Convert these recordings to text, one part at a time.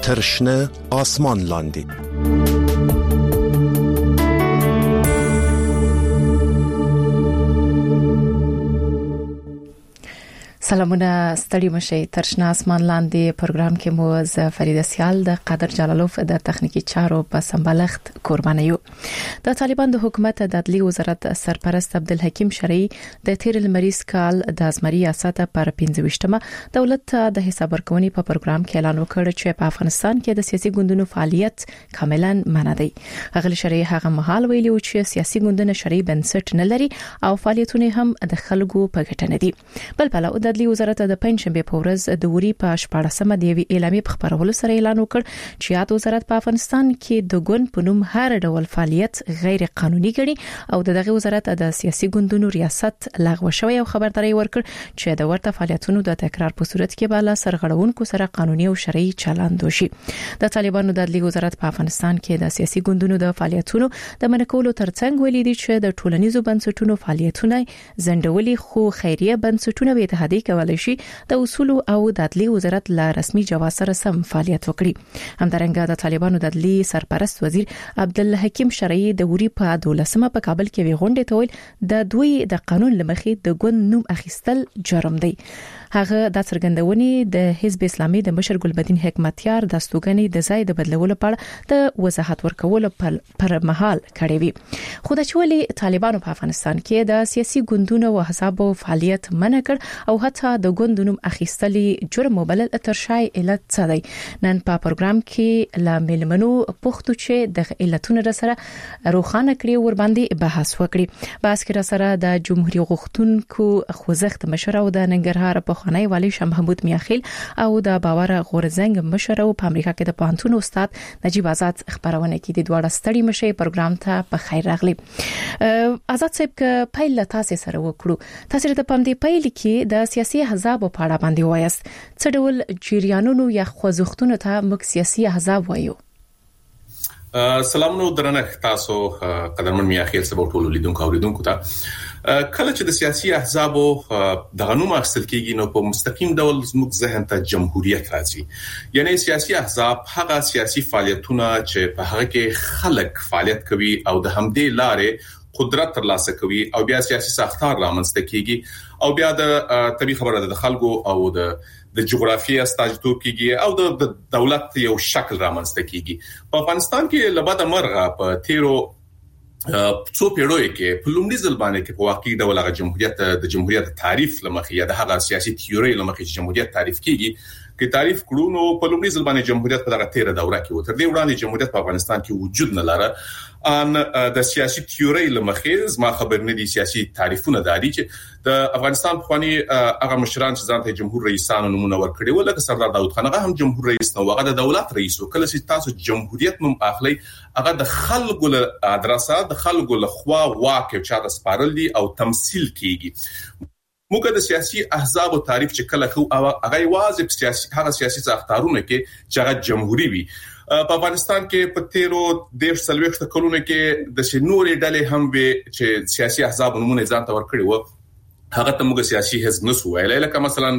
تر شنه آسمان لاندې. سلامونه، ستړي مشئ. تر شنه آسمان لاندې پروګرام کې مو ز فریده سیال د قادر جلالوف د تخنیکی چارو په سمبالښت قرباني یو. د طالبان د حکومت د عدلي وزارت سرپرست عبدالحکیم شرعي د تیر لمریز کال د ازمري ریاست پر 25مه دولت د حساب ورکونې په پروګرام کې اعلان وکړ چې په افغانستان کې د سیاسي ګوندونو فعالیت کاملا منع دی. هغه شرعي هغه مهال ویلي و چې سیاسي ګوندونه شرعي بنسټ نه لري او فعالیتونه هم د خلکو په ګټه نه دي. بل بل د عدلي وزارت د پنځشنبه په ورځ د وری په 14مه د اعلامیې په خبرولو سره اعلان وکړ چې یاد وزارت په افغانستان کې د ګوند په نوم هر ډول فعالیت غیر قانوني ګڼي او دغه وزارت د سیاسي ګوندونو ریاست لغوه شوی او خبرداري ورکړ چې د ورته فعالیتونو د تکرار په صورت کې به له سرغړونکو سره قانوني او شرعي چلند وشي. د طالبانو د عدلي وزارت په افغانستان کې د سیاسي ګوندونو د فعالیتونو د منکولو ترڅنګ ویلي دي چې د ټولنیزو بنسټونو فعالیتونه زندولي خو خیریه بنسټونه به اتحادیه کولای شي د اصول او د عدلي وزارت له رسمي جواز سره سم فعالیت وکړي. همدارنګه د طالبانو د عدلي سرپرست وزیر عبدالحکیم شرعي د وری په 12مه په کابل کې وغونډه تول د دوی د قانون لمخې د ګوند نوم اخیستل جرم دی. هغه د څرګندونې د حزب اسلامي د مشر ګلبدین حکمتیار د استوګنې د ځای د بدلولو په د وضاحت ورکولو پر مهال کړی وی. خو د چولي طالبانو په افغانستان کې د سیاسي ګوندونو او حسابو فعالیت منع کړ او حتی د ګوندونو اخیستلې جرم وبلل تر شای علت څه دی. نن په پروګرام کې لا ملمنو پښتو چې د علتونو سره روخانه کړی ور باندې بحث وکړي. بحث کې سره د جمهوریت غوښتونکو خوځښت مشر او د ننګرهار په خاني والي شاه محمود میاخیل او د باور غورزنګ مشر او په امریکا کې د پانتون استاد نجیب آزاد خبرونه کې د دوړه ستړي مشه پروګرام ته په خیر راغلی. آزاد صاحب ک پیل تاسو سره وکړو. تاسو ته پام دی پیل کې د سیاسي احزاب په اړه باندې وایست. څه ډول جریانونو یا خوځښتونو ته موږ سیاسي احزاب وایو؟ سلامونه درنه تاسو قدرمن میاخیل سبا ټول لیدونکو اوریدونکو ته. کله چې د سیاسي احزابو د غنوم اخیستل کېږي نو په مستقیم ډول زموږ ذهن ته جمهوریت راځي. یعنی سیاسي احزاب هغه سیاسي فعالیتونه چې په هغه کې خلک فعالیت کوي او د همدې لارې قدرت ترلاسه کوي او بیا سیاسي ساختار رامنځته کیږي او بیا د طبي خبره د خلکو او د جغرافیه استاجتوب کیږي او د دولت یو شکل رامنځته کیږي. په افغانستان کې لباده مرغه په تیرو څو پیړیو کې په لومړي ځل باندې کې په واقعي ډول هغه د جمهوریت تعریف لمخې یا د هغه سیاسي تیوري لمخې جمهوریت تعریف کیږي. کې تعریف کړو نو په لومړي ځل باندې جمهوریت په دغه تیر دوره کې و. تر دې وړاندې جمهوریت په افغانستان کې وجود نه لرله. ان د سیاسي تیوري لمخې زما خبر نه دي سیاسي تعریفونه دادي چې د افغانستان خواني هغه مشران چې ځانته جمهور رئیسانو نمونه ورکړي و لکه سردار داود خان هغه هم جمهور رئیس نو هغه د دولت رئیس و. کله چې تاسو جمهوریت نوم اخلي هغه د خلکو له ادرسه د خلکو له خوا واقع چا د سپارل دي او تمثيل کیږي. موږ د سیاسي احزاب او تعریف چې کله خو هغه واځي په سیاسي ساختارونه کې چې هغه جمهوریت وي. په افغانستان کې په تیرو د سلويخت کلونه کې د شنوري ډلې هم به چې سیاسي احزاب نمونه ځان ته ورکړي و هغه ته موږ سیاسي حزب نسو ویلای. لکه مثلا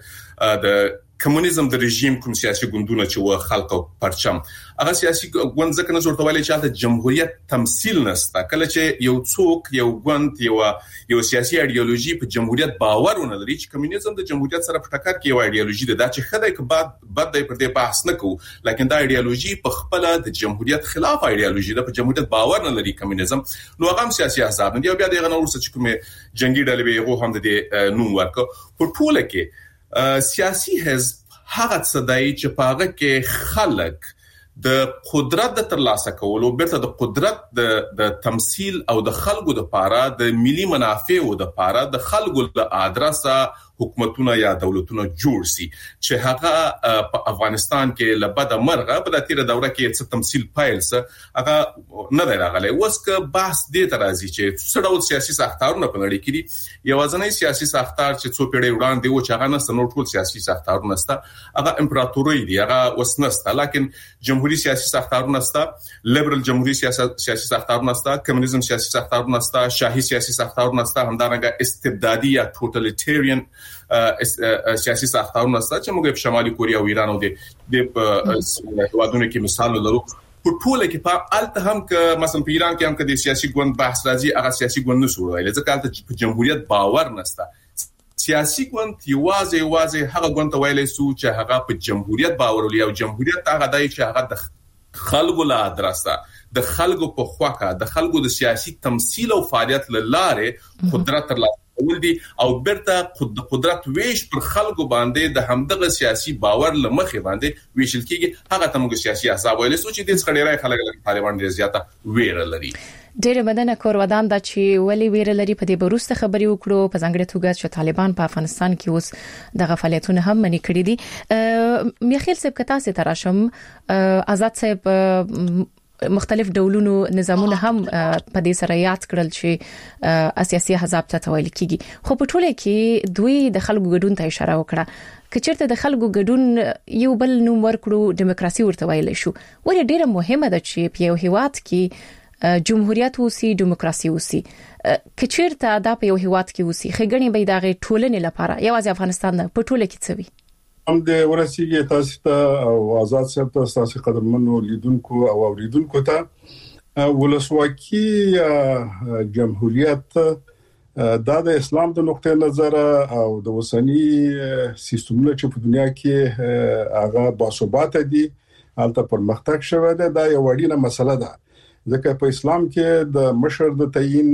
د کمونیزم د رژیم کوم سیاسي ګوندونه چې و خلکو پرچم هغه سیاسي ګوند ځکه نه ورته ویلي چې د جمهوریت تمثيل نسته. کله چې یو څوک یو ګوند یو سیاسي ایدئولوژي په جمهوریت باور نه لري چې کمونیزم د جمهوریت سره په ټکر کې یو ایدئولوژي ده چې خدای کې بعد د پر دې بحث نه کوو لکه دا ایدئولوژي په خپل د جمهوریت خلاف ایدئولوژي ده. په جمهوریت باور نه لري کمونیزم نو هغه سیاسي احزاب نه دی. بیا دغه نور څه چې کومه جنگي ډلې به یو هم د نوم ورکو. په ټوله کې سیاسي حزب هغه څه دی چې په هغه کې خلک د قدرت د ترلاسه کولو بیرته د قدرت د تمثيل او د خلکو د پاره د ملي منافعو د پاره د خلکو له ادرسه حکومتونه یا دولتونه جوړ سي چې هغه په افغانستان کې لبد مرغه په د تیر دوره کې څه تمثيل پایل څه هغه نه دی راغلی. وسکه بحث دې ترازی چې څه ډول سیاسي ساختارونه په نړۍ کې دي. یوازنی سیاسي ساختار چې څو پیړۍ وړاندې و چې هغه نه سنور ټول سیاسي ساختارونه ستا هغه امپراتوري دي هغه وسنسته. لکه جمهوریت سیاسي ساختارونه ستا لیبرل جمهوریت سیاسي ساختارونه ستا کمونیزم سیاسي ساختارونه ستا شاهي سیاسي ساختارونه ستا همدارنګه استبدادي یا ټوټالیټریان سیاسي ساختارونه ستاسو چې موږ په شمالي کوریا او ایران او د هوادونو کې مثال لرو په ټوله کې په الته هم ک مثلا په ایران کې هم د سیاسي ګوند بحث راځي هغه سیاسي ګوند نشو ویل ځکه چې په جمهوریت باور نشته سیاسي ګوند یوازې هغه ګوند ته ویلې سو چې هغه په جمهوریت باور لري او جمهوریت هغه دای چې هغه د خلکو لا درسته د خلکو په خواکه د خلکو د سیاسي تمثيل او فعالیت لاره قدرت ترلاسه کول دي او برته قدرت ویش پر خلکو باندې د همدغه سیاسي باور لمخې باندې ویشل کیږي هغه تمغه سیاسي احزاب ویل سو چې د څخړې خلک طالبان ډیر زیاته ویره لري ډېر بدنه کورودان د چې ولی ویره لري په دې بروسته خبري وکړو په ځانګړي توګه چې طالبان په افغانستان کې اوس د غفلتونه هم منی کړی دي میخیل صاحب کتا سي تراشم آزاد صاحب مختلف ډولونو نظامونه هم په دې سره یاد کړل چې سیاسي احزاب ته ویل کیږي خو په ټوله کې دوی د خلکو ګډون ته اشاره وکړه کچېرته د خلکو ګډون یو بل نوم ورکړو دیموکراسي ورته ویل شو ولې ډیره مهمه ده چې په یو هیواد کې جمهوریت اوسي دیموکراسي اوسي کچېرته دا په یو هیواد کې اوسي خګنی به دغه ټولنې لپاره یوازې افغانستان په ټوله کې څوي هم د ورسیږي تاسو ته او آزاد صاحب تاسو قدرمنو لیدونکو او اوریدونکو ته ولسواکي جمهوریت د اسلام د نقطه نظر او د وسنی سیستمونو چې په دنیا کې هغه باثبات دي البته پرمختګ شوه دا یو وړینه مسله ده ځکه په اسلام کې د مشر د تعیین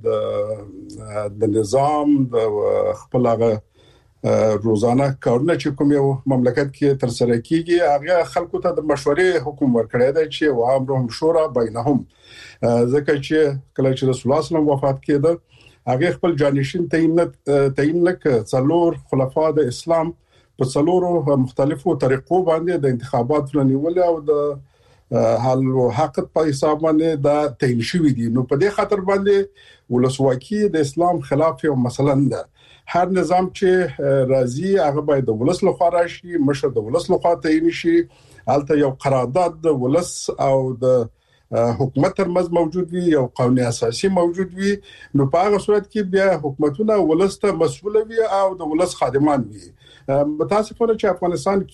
د نظام د خپل هغه روزانه کارونه چې کوم یو مملکت کې تر سره کیږي هغه خلکو ته د مشورې حکم ورکړی دی چې وامرهم شورا بینهم ځکه چې کله چې رسول الله صلی الله علیه وسلم وفات کړه هغه خپل جانشین تعیین لکه څلور خلفا د اسلام په څلورو مختلفو طریقو باندې د انتخاباتو نیول او د حل او حق په حساب باندې دا تعیین شوی دي نو په دې خاطر باندې ولسواکي د اسلام خلاف یو مثلا ده هر نظام چې راځي هغه باید د ولس لخوا راشي مشر د ولس لخوا تعیین شي البته یو قرارداد د ولس او د حکومت ترمنځ موجود وي یو قانون اساسي موجود وي نو په هغه صورت کې بیا حکومتونه ولس ته مسؤل وي او د ولس خادمان وي متاسفانه چې افغانستان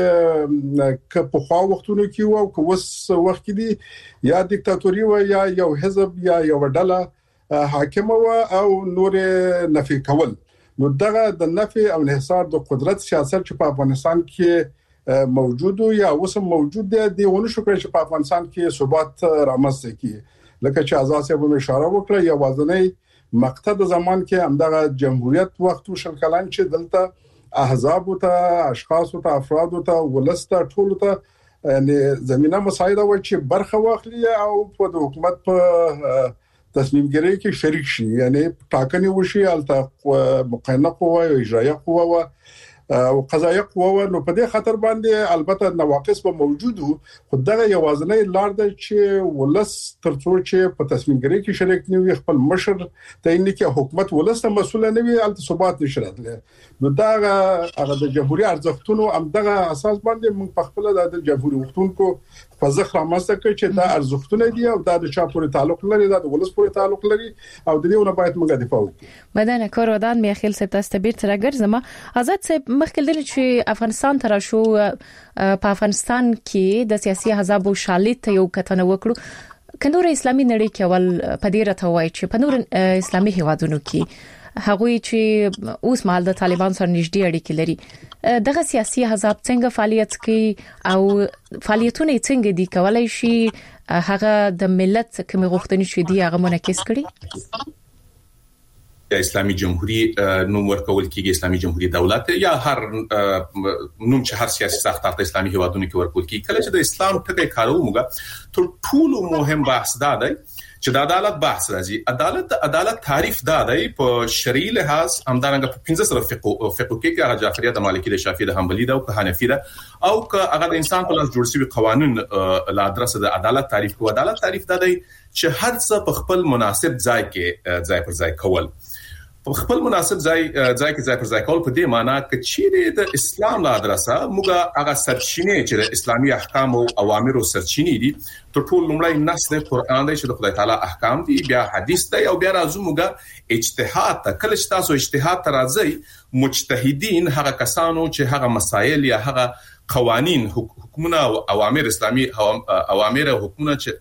کې په خوا وختونو کې او که وس وخت کې دي یا دیکتاتوري و یا یو حزب یا یو ډله حاکم و او نور نفي کول نو دغه د نفي او انحصار د قدرت سیاست چې په افغانستان کې موجود یا اوس موجود دی ونه شو کړی چې په افغانستان کې ثبات رامنځته کړي لکه چې آزاد صاحب اشاره وکړه یا وازنې مقطع د زمان کې همدغه جمهوریت وخت شل کلان چې دلته احزاب ته اشخاص ته افراد ته ولسته ټول ته یعنی زمينه مساعده و چې برخه واخلي او په حکومت په تصمیم ګیری کې شریک شي یعنی ټاکنې وشي البته مقننه قوه او اجرایه قوه او قضایه قوه نو په دې خاطر باندې البته نواقص به موجودو خو دغه یوازنۍ لار ده چې ولس ترڅو چې په تصمیم ګیری کې شریک نه وي خپل مشر تعیین کې حکومت ولس ته مسؤل نه وي البته ثبات نشرت نو دا هغه د جمهوریت ارزښتونو هم دغه اساس باندې موږ په خپل د جمهوریت وختونکو په ځخره ماسته کې چې دا ارزښتونه دي او دا د چا پورې تعلق لري دا د ولس پورې تعلق لري او د دې نه باید موږ دفاع وکړو مدن کورودان میخیل صاحب تاسو تبیر تر ګرځم آزاد صاحب مخکې دل چې افغانستان تر شو په افغانستان کې د سیاسي احزاب او شالید یو کتنه وکړو کنور اسلامي نړۍ کې ول پدیره ته وای چې په نور اسلامي هیوادونو کې هغوی چې اوس مال د طالبان سره نږدې اړیکې لري دغه سیاسي احزاب څنګه فعالیت کوي او فعالیتونه څنګه دي کولای شي هغه د ملت کوم غوښتنې شې دي هغه منعکس کړي اسلامي جمهوریت نوم ورکول کېږي اسلامي جمهوریت دولت یا هر نوم چې هر سیاسي ساختار ته اسلامي هیوادونو کې ورکول کېږي کله چې د اسلام ټکی کارو موږ تر ټولو مهم بحث دا دی چې د عدالت بحث راځي عدالت تعریف دا دی په شرعي لحاظ همدارنګه په 15 سره فقه کې هغه جعفریه د مالکی د شافعي د حنبلي د او حنفي د او که هغه د انسان په لاس جوړ شوی قوانين لا ادرسه د عدالت تعریف کوي عدالت تعریف دا دی چې هر څه په خپل مناسب ځای کې ځای پر ځای کول په خپل مناسب ځای کې ځای پر ځای کول په دې معنی چې چیرې د اسلام لا ادرسه موږ هغه سرچینه چې د اسلامي احکام او اوامر سرچینې دي تر ټولو لومړی نص د قران دی چې د خدای تعالی احکام دي بیا حدیث دی او بیا راځو موږ اجتهاد ته کله چې تاسو اجتهاد ته راځي مجتهدین هغه کسانو چې هغه مسائل یا هغه قوانین حکومت او اوامر اسلامي اوامر حکومت چې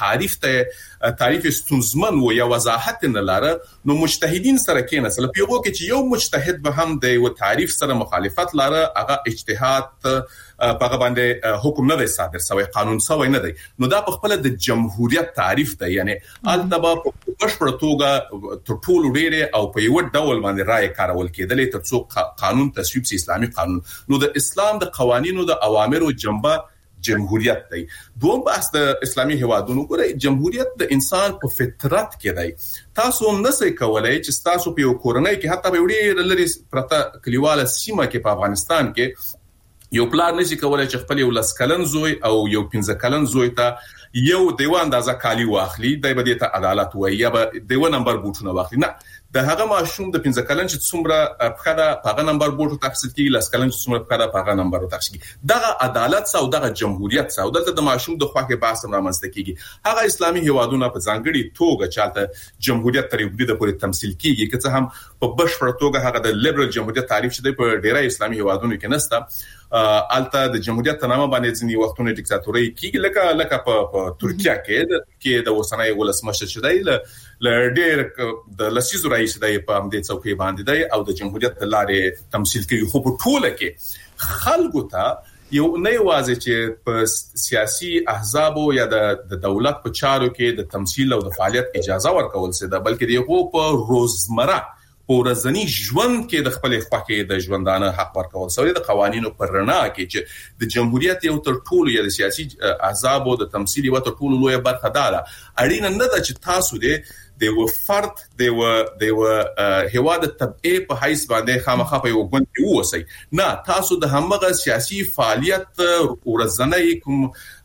هغه تعریف ستونزمن او یا وضاحت نه لاره نو مجتهدین سره کې نسل پیغو کې چې یو مجتهد به هم د یو تعریف سره مخالفت لاره هغه اجتهاد په باندې حکم نه دی صادر شوی قانون شوی نه دی نو دا په خپل د جمهوریت تعریف دی یعنی التبا په بشپړ توګه تر ټولو ډېر او په یو ډول باندې رائے کارول کېدلې تر څو قانون تصویب سي اسلامي قانون نو د اسلام د قوانینو د اوامرو جنبه جمهوریت دی دوم بحث د اسلامي هوادونو ګورئ جمهوریت د انسان په فطرت کې دی تاسو هم نسئ کولای چې تاسو په یو کورنۍ کې حتی په وړي لري پرته کلیواله سیمه کې په افغانستان کې یو پلان نشي کولای چې خپل یو لسکلن زوی او یو 15 کلن زوی ته یو دیوان اندازه کالی واخلي د بده ته عدالت وایي یا به دیوان نمبر بوټونه واخلي نه د هغه ماشوم د 15 کلن چې څومره پخدا پاغه نمبر بوټو تخصیص کیږي لسکلن چې څومره پخدا پاغه نمبر تخصیص کیږي دغه عدالت او دغه جمهوریت او د ماشوم د خواخه بحث رامنځته کیږي هغه اسلامي هوادونه په ځانګړي توګه چالت جمهوریت تر یو بده پورې تمثيل کیږي که څه هم په بشپړ توګه هغه د لیبرل جمهوریت تعریف شته په ډیری اسلامي هوادونو کې نسته الته د جمهوریت تنامه باندې ځنی وختونه ډیکټاتوري کیږي لکه په ترکیه کې د وسنۍ ولسمشر شدی ل ډیر د لسیزو رئیس دی په امدې څوکۍ باندې دی او د جمهوریت لارې تمثيل کوي خو په ټوله کې خلکو ته یو نه یوازې چې په سیاسي احزاب یا د دولت په چارو کې د تمثيل او د فعالیت اجازه ورکول سي دا بلکې دغه په روزمره ورځنی ژوند کې د خپل خواخې د ژوندانه حق ورکول سوی د قوانینو پر رڼا کې چې د جمهوریت یو تر ټولو یا د سیاسي احزاب او د تمثيل یو تر ټولو لوی برخه ده اړینه نه ده چې تاسو د یو فرد د یو هوا د تبعیض په حیث باندې خامخا په یو ګوند کې ووسی نه تاسو د همغه سیاسي فعالیت ورځنی کوم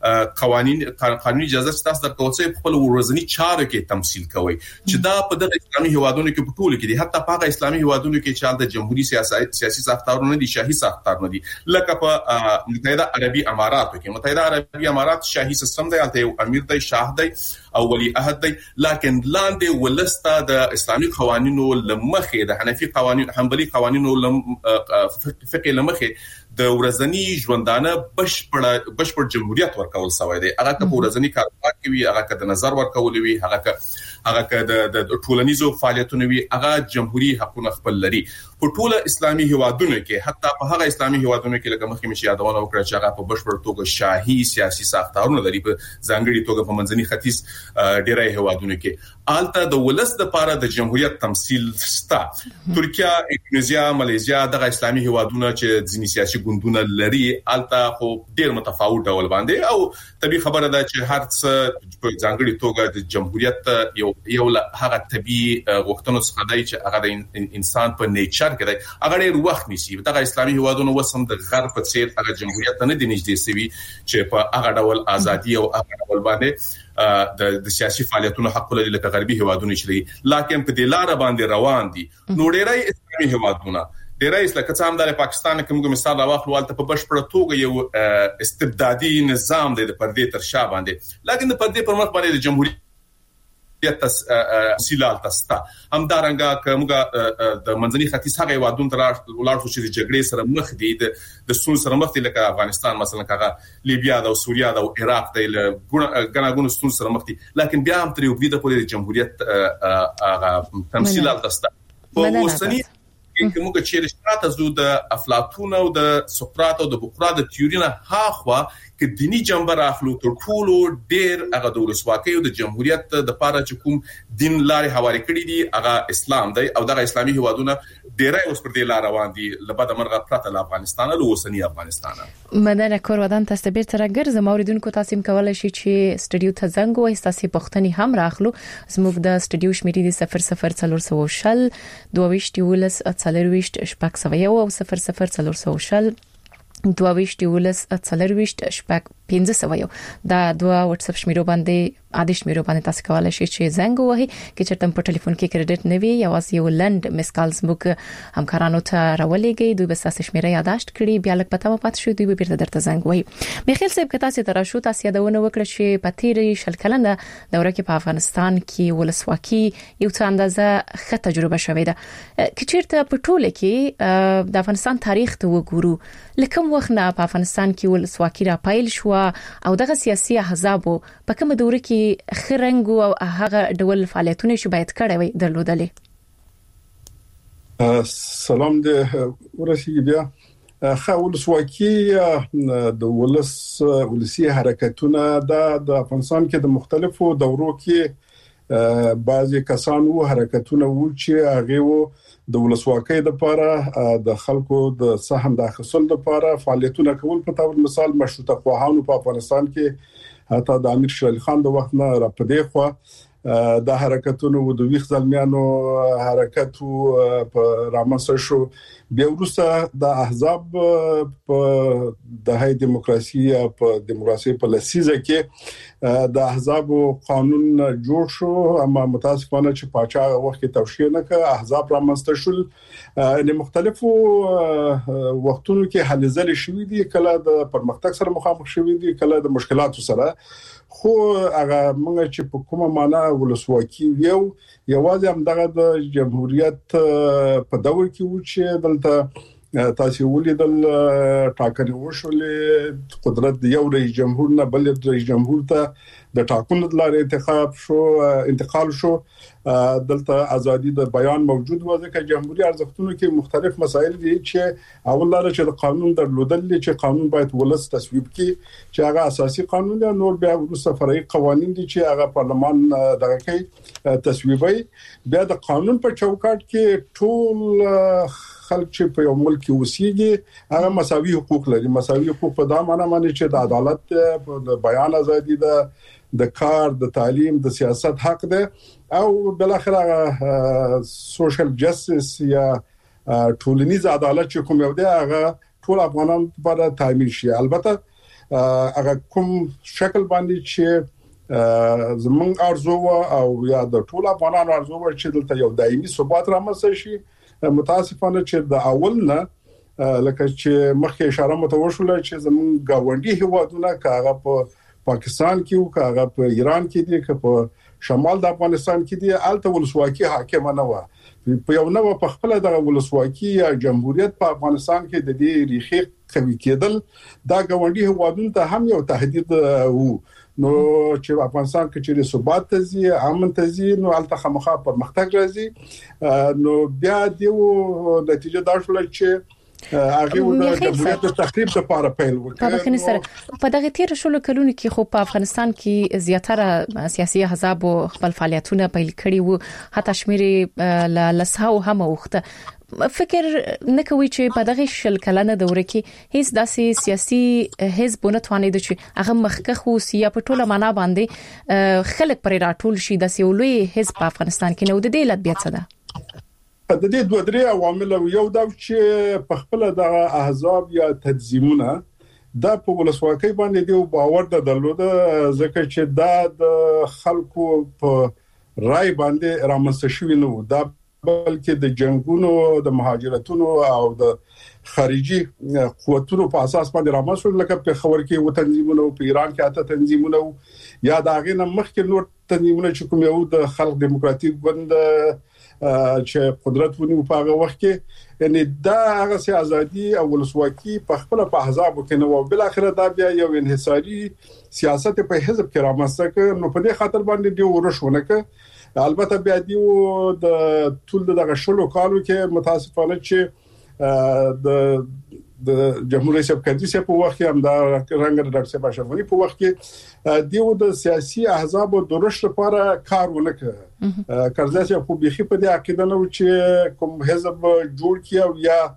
قانوني اجازه تاسو درکول سي په خپل ورځنی چارو کې تمثيل کوي چې دا په د اسلامي هوادونو کې په ټولو کې دي حتی په اسلامي هوادونو کې چې د جمهوریت سیاسي ساختارونه دي شاهي ساختارونه دي لکه په متحده عربي اماراتو کې متحده عربي امارات شاهي سیستم دی البته یو امیر دی شاه دی او ولی عهد دی لکن لاندې ولسته د اسلامي قوانینو لمخې د حنفي قوانینو حنبلي قوانینو فقه لمخې د ورځنی ژوندانه بشپړ جمهوریت ورکول سوی دی هغه په ورځنی کاروبار کې وي هغه د نظر ورکول وي هغه د ټولنیزو فعالیتونو وي هغه جمهوریت حقونه خپل لري په ټوله اسلامي هوادونو کې حتی په هغه اسلامي هوادونو کې لکه مخکې مشي یادونه وکړه چې هغه په بشپړ توګه شاهي سیاسي ساختارونه لري په ځانګړي توګه په منځني ختیځ ډیری هوادونو کې الته د ولس د پاره د جمهوریت تمثيل ستا ترکیه انډونیزیا ماليزیا دغه اسلامي هوادونه چې ځینی سیاسي ګوندونه لري الته خو ډیر متفاوت ډول باندې او طبي خبره ده چې هر څه په ځانګړي توګه د جمهوریت یو هغه طبي غوښتنو څخه دی چې هغه د انسان په نیچر کې دی هغه ډیر وخت نیسي دغه اسلامي هوادونه وسم د غرب په څیر هغه جمهوریت نه دی نږدې سوي چې په هغه ډول ازادي او هغه ډول باندې د سیاسي فعالیتونو حق لري لکه غربي هوادونه چې لکه په دلاره باندې روان دي نو ډیرای اسلامي هوادونه ډیرای لکه څنګه د پاکستان کوم مثال راوخلو ولته په بشپړه توګه یو استبدادي نظام دی د پردې تر شا باندې لکه د پردې پر مخ باندې د جمهوریت تسهیلات تستا همدارنګه کومه د منځني ختیځ هغه وادون تر ولار شو چې جګړې سره مخ دي د سول سره مخ دي لکه افغانستان مثلا کغه لیبیا او سوریا او عراق د غناګونو سول سره مخ دي لکه بیا هم تر یو بده په جمهوریت هغه تمثيلات تستا په اوسنی کومه چې رښتیا زو د افلاطون او د سقراط او د بوقراط د تیورینه هاخوا کې دینی جنبه راخلو تر ټولو ډیر هغه د ولسواکۍ او د جمهوریت د پاره چې کوم دین لارې حواله کړی دي هغه اسلام دی او دغه اسلامي هوادونه ډیرای اوس پر دې لار روان دي لبد مرغه پرته له افغانستان له اوسنی افغانستان مدنه کور ودان تاسو به تر ګرځ موریدونکو تاسو کولای شي چې سټډیو ته زنګ وای تاسو پښتني هم راخلو زموږ د سټډیو شمیرې د 00 شل 22 څلرويشت شپږ سوي او 00 400 22 څلرويشت شپږ 1501 دا دوه واتس اپ شمیرو باندې عادي شمیرو باندې تاسو کولای شئ چې زنګ ووهئ چې چرته په ټلیفون کې کریډټ نه وي یا واس یو لند مس کالز بوک همکارانو ته راولېږي دوی به تاسو شمیره یاداشت کړي بیا لکه پته پات شو دوی به بیرته درته زنګ وایي میخیل صاحب که تاسو تر شو تاسو یادونه وکړه چې په تیرې شل کلنه دوره کې په افغانستان کې ولسواکي یو څه اندازه ښه تجربه شوې ده چې چیرته په ټوله کې د افغانستان تاریخ ته وګورو لکه وخت نه په افغانستان کې ولسواکي را پایل شو او دغه سیاسي احزاب په کومه دوره کې خرنګ او هغه ډول فعالیتونه چې باید کړی وي درلودلې. سلام دې ورسیږي بیا ولسواکي د ولسی حرکتونه د افغانستان کې د مختلفو دورو کې بعضي کسانو حرکتونه و چې هغه د ولسواکۍ لپاره د خلکو د سهم د حاصل لپاره فعالیتونه کول په تور مثال مشروطه خواهانو په افغانستان کې حتی د امیر شیر علي خان د وخت نه را پدې خو د حرکتونو د ویښ ځلمیانو حرکت په رامنځته شو بیا وروسته د احزاب په د هي دیموکراسي په لسیزه کې د احزاب قانون جوړ شو اما متاسفانه چې پاچا وخت کې توشیه نه کړ احزاب رامنځته شول د مختلفو وختونو کې حل ځل شوې دي کله د پرمختګ سره مخامخ شوې دي کله د مشکلاتو سره خو هغه موږ چې په کومه معنا ولسواکي یوازې هم دغه د جمهوریت په دور کې و چې دلته تاسو ولیدل ټاکنې وشولې قدرت د یو رئیس جمهور نه بل رئیس جمهور ته د ټاکنو لپاره انتقال شو دلته ازادي د بیان موجود و ځکه جمهوریت ارزښتونو کې مختلف مسایل دي چې اول لاره چې د قانون درلودل چې قانون باید ولس تصویب کړي چې هغه اساسي قانون دی نور بیا وروسته فرعي قوانين دي چې هغه پارلمان دغه کوي تصویبي بیا د قانون په چوکاټ کې ټول خلک چې په یو ملک کې اوسېږي هغه مساوي حقوق لري مساوي حقوق په دا معنی چې د عدالت د بیان ازادي د کار د تعلیم د سیاست حق ده او بل اخر سوشل جسټس یا ټولنیز عدالت چې کوم یو دی هغه ټول افغانان لپاره تامین شي البته هغه کوم شکل باندې چې زمونږ ارزو او یا د ټول افغانانو ارزو چې دلته یو دایمي ثبات رامنځته شي متاسفانه چې د اول نه لکه چې مخکې اشاره متوشله چې زمون گاونډي هیوادونه کاغه په پاکستان کې او کاغه په ایران کې دي که په شمال د افغانستان کې دي الته ولسواکي حاکم نه و په یو نو په خپل د ولسواکي یا جمهوریت په افغانستان کې د دې ریخي قوي کېدل دا گاونډي هیوادونه ته هم یو تهدید وو نو چې افغانستان کې چې ثبات تزي امن تزي نو الته خامخا پرمختګ راځي نو بیا دیو نتیجه دا شول چې هغه د جمهوریت تخریب لپاره پیل وکړ په دغه تیر شلو کلونو کې خو په افغانستان کې زیاتره سیاسي احزاب خپل فعالیتونه پیل کړي وو حتی شمیر لسهاو هم وخته فکر نه کوي چې په دغه شل کلنه دوره کې هیڅ داسې سیاسي حزبونه توانید چې هغه مخکخ او سیا په ټوله معنا باندې خلک پر راټول شي د سیولوي حزب په افغانستان کې نو د دې لټ بیا څه ده د دې دوه درې عوامل یو دا چې په خپل د احزاب یا تنظیمونه د په ولسواکۍ باندې دی باور درلوده ځکه چې دا د خلکو په رائے باندې رامنځته شوی نو دا بلکې د جنگونو د مهاجرتونو او د خارجي قوتونو په اساس باندې رامنځته لکه په خبر کې و تنظیمونه په ایران کې اته تنظیمونه یا دا غینه مخکې نور تنظیمونه چې کوم یو د خلق دیموکراتیک ګوند چې قدرت ونیو په هغه وخت کې یعنی دا هغه سي ازادي او ولسواکي په خپل په احزاب کې نو بل اخر دا بیا یو انحصاري سیاست په حزب کې رامنځته کړ نو په دې خاطر باندې دی ورشونه ک البته بیا دی د ټول دغه شلو کالو کې متاسفانه چې د جمهوریت ریاست کډیسه په وخت کې هم دا رنګ د ډاکټر صاحب اشرف غنی په وخت کې دیو د سیاسي احزاب د رشد لپاره کار ونکړ کرزی په بيخي په دې عقیده نه و چې کوم حزب جوړ کیو یا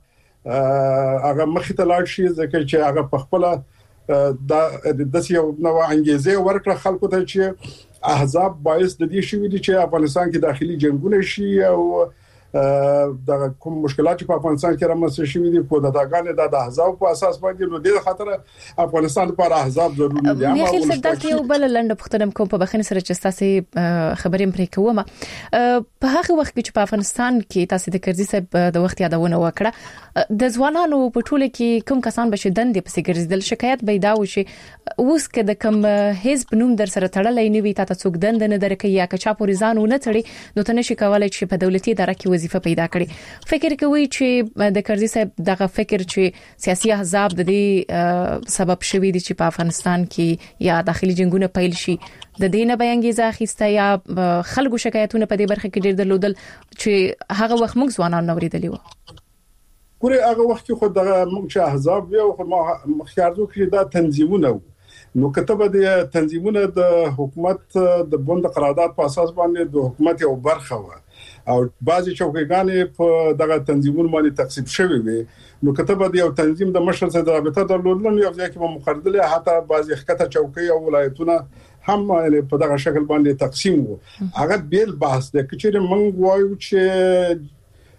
هغه مخ ته لاړ شي ځکه چې هغه په خپل د یو نوع انګیزه ورکړه خلکو ته چې احزاب باعث د دې شوې دي چې افغانستان کې داخلي جنگونه شي او د کوم مشکلات په افغانستان کې رامنځته شوي دي په دغه د احزاب په اساس باندې نو د خاطر افغانستان لپاره احزاب ضروري دي. اما ولې یو بل لنډ پختنم کوم په بخښنې سره چې تاسو خبرې پرې کوم په هغه وخت کې چې په افغانستان کې تاسو د کرزي صاحب د وخت یادونه وکړه د ځوانانو په ټوله کې کوم کسان به شدند په سګرزدل شکایت پیدا وشي اوس کې د کوم حزب نوم در سره تړلې نه وي تاسو څوک دند نه درکې یا کچا پوریزان نه تړي نو ته نشي کولای چې په دولتي اداره کې وظیفه پیدا کړي. فکر کوي چې د کرزي صاحب دغه فکر چې سیاسي احزاب د دې سبب شوي دي چې په افغانستان کې یا داخلي جنگونه پیل شي د دینه بیانګیزه اخیسته یا خلکو شکایتونه په دې برخه کې ډیر درلودل چې هغه وخت موږ ځوانان نوریدلی وو. ګوره هغه وخت کې خو دغه موږ چې احزاب یو خو مخکارو کې دا تنظیمونه نو کتابه د تنظیمونه د حکومت د بند قرارداد په اساس باندې د حکومت یو برخه و او بعضی چوکیګانې په دغه تنظیمونو باندې تقسیم شوی وي نو کتابه د یو تنظیم د مشر سره د رابطه درلودل یو ځکه چې مقرره حتی بعضی خطه چوکۍ او ولایتونه هم په دغه شکل باندې تقسیم وو. هغه بیل بحث د کچېره موږ وایو چې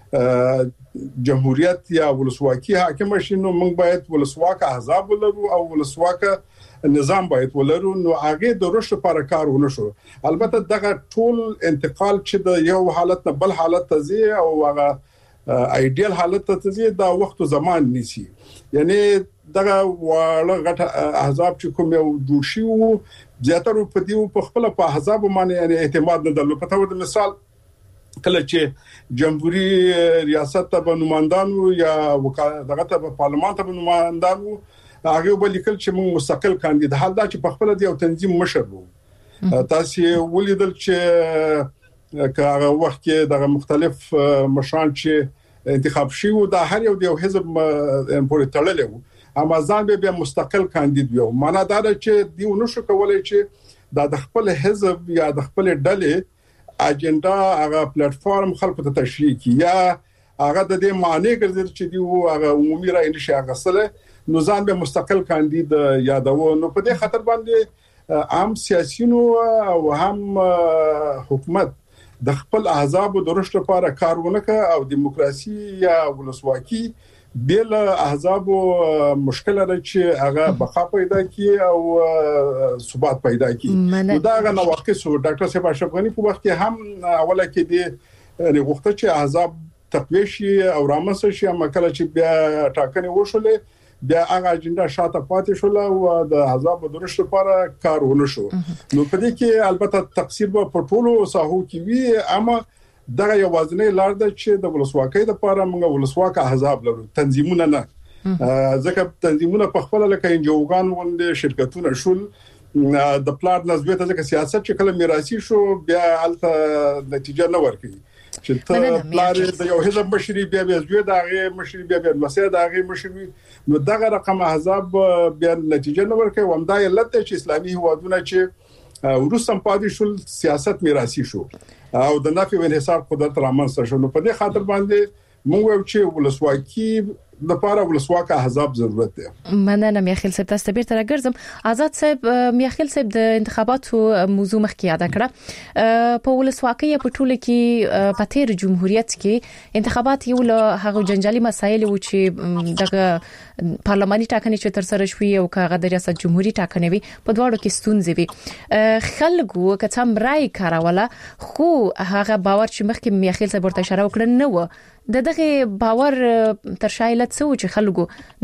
جمهوریت یا ولسواکي حاکم شي نو موږ باید ولسواک احزاب ولرو او ولسواک نظام باید ولرو نو هغه د رشد لپاره کار ونه شو. البته دغه ټول انتقال چې د یو حالت نه بل حالت ته ځي او هغه ایدیال حالت ته ځي دا وخت او زمان نيسي یعنی دغه وړ غټ احزاب چې کوم یو دوشي وو زیاتره په دیو په خپل په احزاب باندې یعنی اعتماد نه درلود. په تور مثال کله چې جمهوریت ریاست ته نمائندانو یا دغه ته پارلمان ته نمائندانو هغه ولیکل چې موږ مستقل کاندید حال دا چې په خپل د یو تنظیم مشر وو تاسو ولیدل چې هغه وخت کې دغه مختلف مشران چې انتخاب شوه دا هر یو حزب پورې تړلې وو اما ځان به مستقل کاندید وو. معنا دا چې دیو نشو کولای چې د خپل حزب یا د خپل ډلې اجنډا هغه پلیټ فارم خلکو ته تشریح کی یا هغه د دې معنی ګرځي چې دیو هغه عمومي رائے نشي غسله نو ځان به مستقل کاندید یادو. نو په دې خاطر باندې عام سیاسيونو او هم حکومت د خپل احزاب د رشد لپاره کارونه کوي او دیموکراسي یا ولسواکي بل احزاب مشکل لري چې هغه بقا پیدا کی او ثبات پیدا کی. نو دا غو واقع سو ډاکټر صاحب اشرف غنی په وخت کې هم اوله کې دی غوښته چې احزاب تقویه شي او رامنځته شي اما کله چې بیا ټاکنې وشولې بیا هغه اجنډا شاته پاتې شول او د احزاب د رشد لپاره کار ونه شو. نو په دې کې البته تقصیر په ټولو ساحو کې وی اما دغه یوازنی لار ده چې د ولسواکۍ لپاره موږ ولسواک احزاب لرو تنظیمونه نه ځکه تنظیمونه په خپل لکه انجوګان وند شرکتونه شول د پلان نسبت ځکه سیاست چې کله میراثي شو بیا الته نتیجه نه ورکړي چې ته پلان د یو حزب مشري بیا زوی دغه مشري بیا مسیح دغه مشري نو دغه رقم احزاب بیا نتیجه نه ورکړي ومدا علت چې اسلامي هوادونه چې ورستم پاتې شول سیاست میراثي شو او د نفي او انحصار قدرت رامنځته شو. نو په دې خاطر باندې موږ چې ولسواکي د لپاره ولسواک احزاب ضرورت دی. مننه میخیل صاحب تاسو بیرته راګرځم. آزاد صاحب میخیل صاحب د انتخاباتو موضوع مخکې یاد کړه په ولسواکۍ په ټوله کې په تیر جمهوریت کې انتخابات یو له هغه جنجالي مسایل و چې دغه پارلماني ټاکنې چې تر سره شوې او کاغه د ریاست جمهوریت ټاکنې وي په دواړو کې ستونزې وي خلکو کتم رائے کاروله خو هغه باور چې مخکې میخیل صاحب ورته اشاره وکړه نه و دغه باور تر شایلت سو چې خلکو